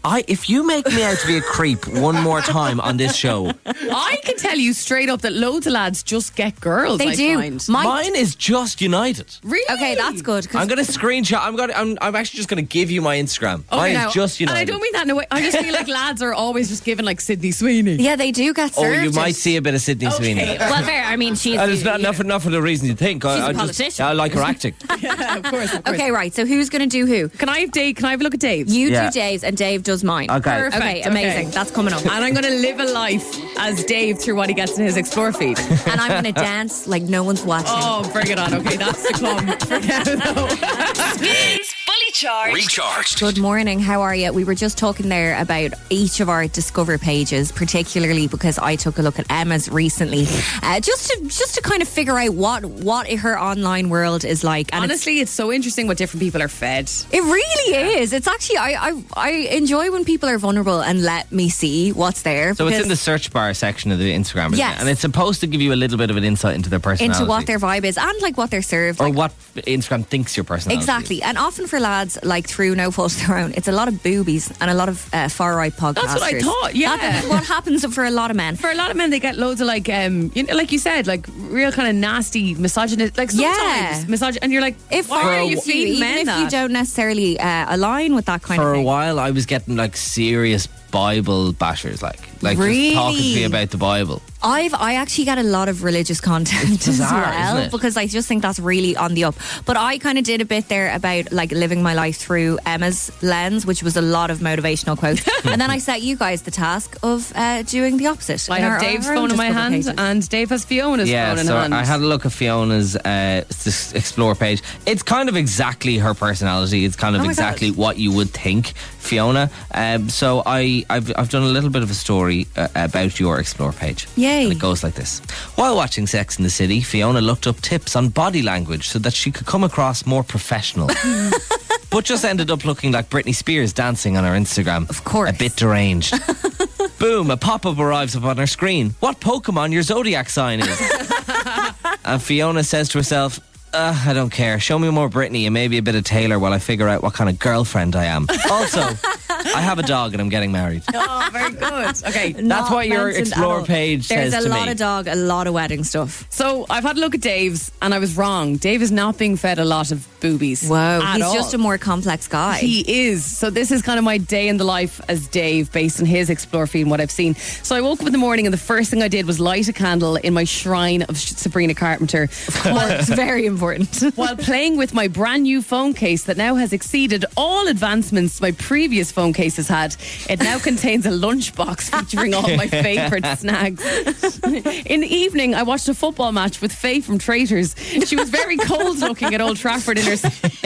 If you make me out to be a creep one more time on this show, I can tell you straight up that loads of lads just get girls. They do. Find. Mine is just United. Really? Okay, that's good. I'm going to screenshot. I'm actually just going to give you my Instagram. Mine is just United. And I don't mean that in a way. I just feel like lads are always just giving like Sydney Sweeney. Yeah, they do get served. Oh, you might see a bit of Sydney Sweeney. Well, fair. I mean, she's not for the reason you think. She's a politician. I like her acting. Yeah, of course. Okay, right. So who's going to do who? Can I have a look at Dave's? You do Dave's, and Dave does mine. Okay. Perfect. Okay, amazing. That's coming up. And I'm going to live a life as Dave through what he gets in his Explore feed. And I'm going to dance like no one's watching. Oh, bring it on. Okay, that's the come for now, though. Spins Fully Charged. Recharged. Good morning. How are you? We were just talking there about each of our Discover pages, particularly because I took a look at Emma's recently, just to kind of figure out what her online world is like. And honestly, it's so interesting what different people are fed. It really is. It's actually I enjoy when people are vulnerable and let me see what's there. So it's in the search bar section of the Instagram, isn't yes. it? And it's supposed to give you a little bit of an insight into their personality. Into what their vibe is and like what they're served. Or what Instagram thinks your personality Exactly. is. And often for lads, lads, like through no fault of their own, it's a lot of boobies and a lot of far right podcasters. That's what I thought. Yeah, that's what happens for a lot of men. For a lot of men, they get loads of like, like you said, like real kind of nasty misogynist. Like sometimes misogynist, and you're like, why are you feeding men even if you don't necessarily align with that kind of thing? For a while, I was getting like serious Bible bashers, like really? Just talking to me about the Bible. I actually get a lot of religious content bizarre, as well, isn't it? because I just think that's really on the up. But I kind of did a bit there about like living my life through Emma's lens, which was a lot of motivational quotes. And then I set you guys the task of doing the opposite. I have Dave's phone in my hand, and Dave has Fiona's phone in hand. I had a look at Fiona's Explore page. It's kind of exactly her personality. It's kind of exactly what you would think, Fiona. So I've done a little bit of a story about your Explore page. Yay. And it goes like this. While watching Sex and the City, Fiona looked up tips on body language so that she could come across more professional. But just ended up looking like Britney Spears dancing on her Instagram. Of course. A bit deranged. Boom, a pop-up arrives up on her screen. What Pokemon your zodiac sign is? And Fiona says to herself, I don't care. Show me more Britney and maybe a bit of Taylor while I figure out what kind of girlfriend I am. Also, I have a dog and I'm getting married. Oh, very good. Okay, that's what your Explore page says to me. There's a lot of dog, a lot of wedding stuff. So I've had a look at Dave's and I was wrong. Dave is not being fed a lot of boobies. Whoa, at he's all. just a more complex guy. He is. So this is kind of my day in the life as Dave based on his Explore feed and what I've seen. So I woke up in the morning and the first thing I did was light a candle in my shrine of Sabrina Carpenter. Of course, very important. While playing with my brand new phone case that now has exceeded all advancements my previous phone cases had. It now contains a lunchbox featuring all my favourite snacks. In the evening, I watched a football match with Faye from Traitors. She was very cold looking at Old Trafford in her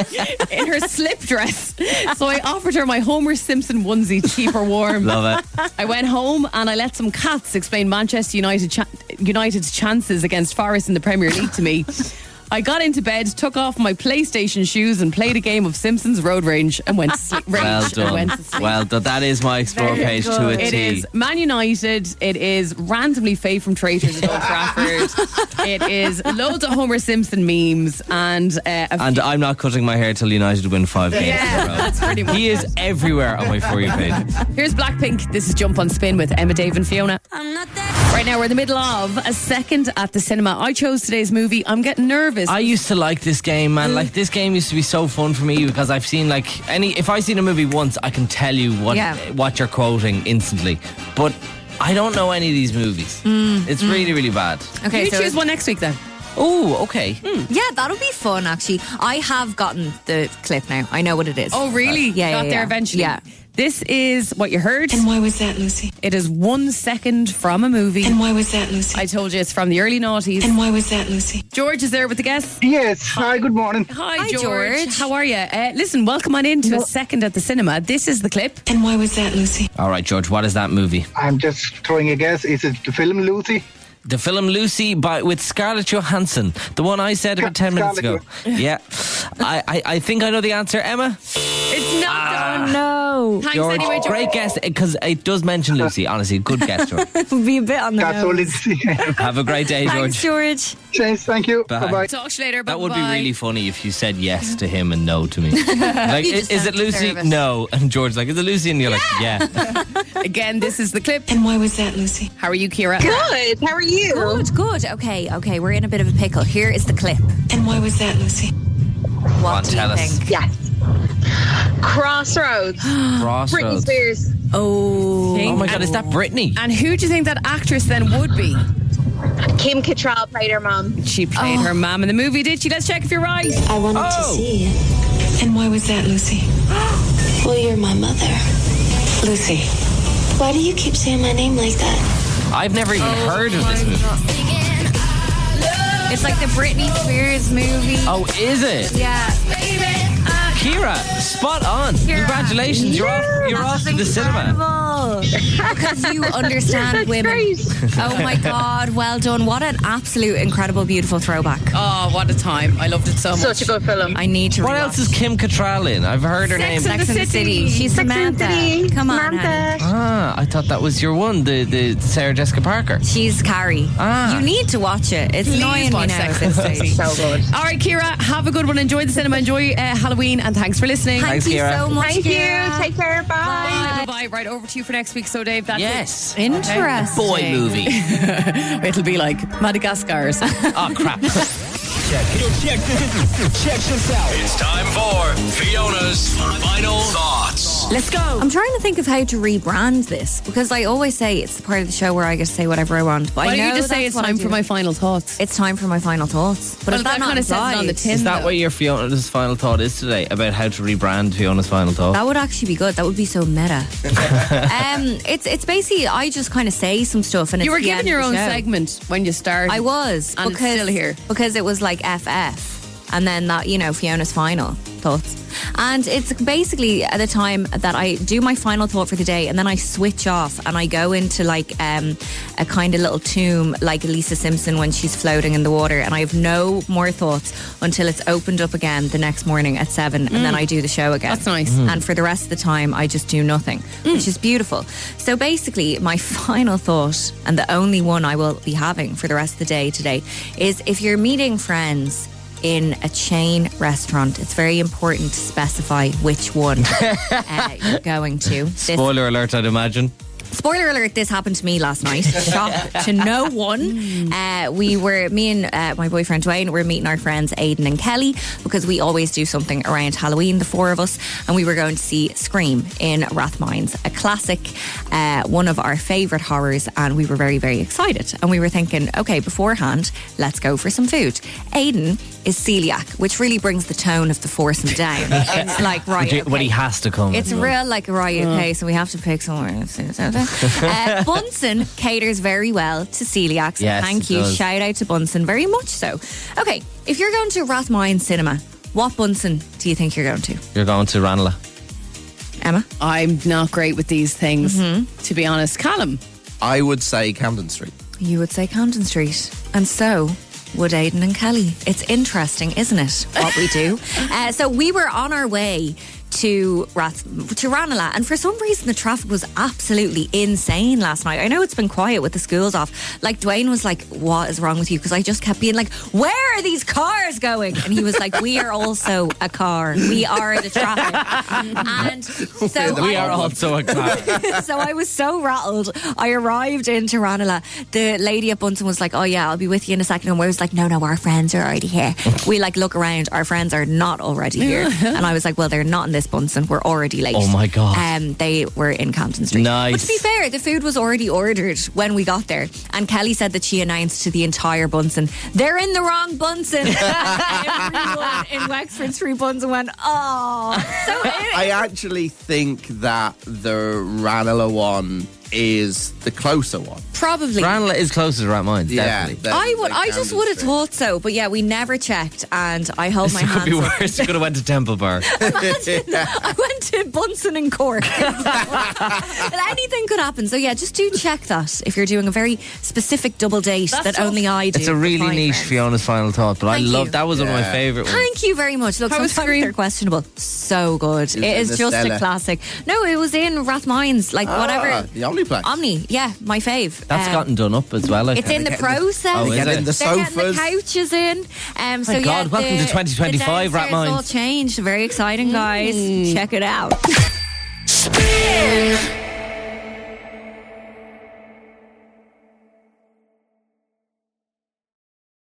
slip dress. So I offered her my Homer Simpson onesie to keep her warm. Love it. I went home and I let some cats explain Manchester United's chances against Forest in the Premier League to me. I got into bed, took off my PlayStation shoes and played a game of Simpsons Road Rage and went to sleep. Well done. Well done. That is my Explore page to a T. It is Man United. It is randomly Faye from Traitors at Old Trafford. It is loads of Homer Simpson memes and I'm not cutting my hair till United win 5 games in a row. That's pretty much he is everywhere on my For You page. Here's Blackpink. This is Jump on Spin with Emma, Dave and Fiona. I'm not that. Right now we're in the middle of a second at the cinema. I chose today's movie. I'm getting nervous. I used to like this game, man. Like, this game used to be so fun for me because I've seen if I seen a movie once, I can tell you what you're quoting instantly. But I don't know any of these movies. It's really, really bad. Okay, you choose one next week then. Oh, okay. Yeah, that'll be fun, actually. I have gotten the clip now. I know what it is. Oh, really? Yeah, Got there eventually. Yeah. This is what you heard. And why was that, Lucy? It is 1 second from a movie. And why was that, Lucy? I told you it's from the early noughties. And why was that, Lucy? George is there with the guests. Yes. Hi, good morning. Hi, George. How are you? Listen, welcome on in to a second at the cinema. This is the clip. And why was that, Lucy? All right, George, what is that movie? I'm just throwing a guess. Is it the film Lucy? The film Lucy with Scarlett Johansson. The one I said about 10 minutes ago. Yeah. I think I know the answer. Emma? It's not. Oh, no. Thanks George, anyway, George. great guess, because it does mention Lucy. Honestly, good guess, George. It'll be a bit on the That's all nose. it's. Have a great day, George. Thanks, George. James, thank you. Bye. Bye-bye. Talk to you later. That would be Bye-bye. really funny if you said yes to him and no to me. Like, You is just it don't Lucy? deserve it. No. And George's like, is it Lucy? And you're like, yeah. Again, this is the clip. And why was that, Lucy? How are you, Kira? Good. How are you? Good. Okay, we're in a bit of a pickle. Here is the clip. And why was that, Lucy? What do you tell us. think? Yes. Crossroads. Britney Crossroads. Spears. Oh. Oh my God, is that Britney? And who do you think that actress then would be? Kim Cattrall played her mom. She played her mom in the movie, did she? Let's check if you're right. I wanted to see you. And why was that, Lucy? Well, you're my mother. Lucy, why do you keep saying my name like that? I've never even heard of this movie. It's like the Britney Spears movie. Oh, is it? Yeah. Kira, spot on. Congratulations. You're off to the cinema. Because you understand women. Oh my God, well done. What an absolute incredible, beautiful throwback. Oh, what a time. I loved it so much. Such a good film. I need to What rewatch. else is Kim Cattrall in? I've heard her name. Sex and the City. She's Samantha. Come on, honey. Ah, I thought that was your one, the Sarah Jessica Parker. She's Carrie. Ah. You need to watch it. It's Please annoying me watch now. Sex and the City. So good. All right, Kira, have a good one. Enjoy the cinema. Enjoy Halloween. And And thanks for listening. Thank you Ciara. so much. Thank Ciara. you. Take care. Bye. Bye. Right, over to you for next week. So, Dave, that's Yes. Interesting. Boy movie. It'll be like Madagascar or something. Oh, crap. Check this out. It's time for Fiona's Final Thoughts. Let's go. I'm trying to think of how to rebrand this because I always say it's the part of the show where I get to say whatever I want. But Why I don't know you just say that's it's what I time do. for my final thoughts? It's time for my final thoughts. But Well, if that that kind of says it on the tin. Is that though. what your Fiona's final thought is today? About how to rebrand Fiona's final thought? That would actually be good. That would be so meta. It's basically I just kind of say some stuff and You it's were the given end your of own the show. segment when you started. I was And because it's still here. because it was like FF and then that Fiona's final thoughts. And it's basically at the time that I do my final thought for the day and then I switch off and I go into like a kind of little tomb like Lisa Simpson when she's floating in the water and I have no more thoughts until it's opened up again the next morning at 7 and then I do the show again. That's nice. And for the rest of the time I just do nothing, which is beautiful. So basically my final thought, and the only one I will be having for the rest of the day today, is if you're meeting friends in a chain restaurant, it's very important to specify which one you're going to. Spoiler alert, I'd imagine. Spoiler alert, this happened to me last night. Shock to no one. Me and my boyfriend Dwayne were meeting our friends Aidan and Kelly because we always do something around Halloween, the four of us, and we were going to see Scream in Rathmines, a classic, one of our favourite horrors, and we were very, very excited. And we were thinking, okay, beforehand, let's go for some food. Aidan is celiac, which really brings the tone of the foursome down. It's like, right, When he has to come. it's real like, right, okay, so we have to pick somewhere. Bunsen caters very well to celiacs. Yes, Thank it you. does. Shout out to Bunsen, very much so. Okay, if you're going to Rathmines Cinema, what Bunsen do you think you're going to? You're going to Ranelagh. Emma? I'm not great with these things, Mm-hmm. to be honest. Callum? I would say Camden Street. You would say Camden Street. And so would Aidan and Kelly. It's interesting, isn't it, what we do? So we were on our way to Ranelagh, and for some reason the traffic was absolutely insane last night. I know it's been quiet with the schools off. Like Dwayne was like, what is wrong with you? Because I just kept being like, where are these cars going? And he was like, we are also a car. We are the traffic. And so We are also a car. so I was so rattled. I arrived into Ranelagh. The lady at Bunsen was like, oh yeah, I'll be with you in a second. And we was like, no, our friends are already here. We like look around, our friends are not already here. And I was like, well, they're not in this Bunsen, we're already late. Oh my God. They were in Camden Street. Nice. But to be fair, the food was already ordered when we got there, and Kelly said that she announced to the entire Bunsen, they're in the wrong Bunsen. Everyone in Wexford Street Bunsen went, oh. So I actually think that the Ranelagh one is the closer one. probably Ranelagh is closer to Rathmines, Yeah, definitely. I just would have thought so, but yeah, we never checked, and I hold my This could hands be up. worse. You could have went to Temple Bar. Imagine, I went to Bunsen in Cork. Anything could happen. So yeah, just do check that if you're doing a very specific double date That's that tough. only I do. It's a with really my niche friends. Fiona's final thought, but Thank I love you. that was one of my Yeah. favourite ones. Thank you very much. Look, How was sometimes Scream? they're questionable. So good. It in is the just a Stella? classic. No, it was in Rathmines, like whatever. The Omniplex. Omni, yeah, my fave. That's gotten done up as well. I It's think. in the getting the- process. Oh, is Getting it? the They're getting the sofas. couches in. So My yeah, God, welcome to the 2025 downstairs all Rathmines. changed. Very exciting, guys. Check it out.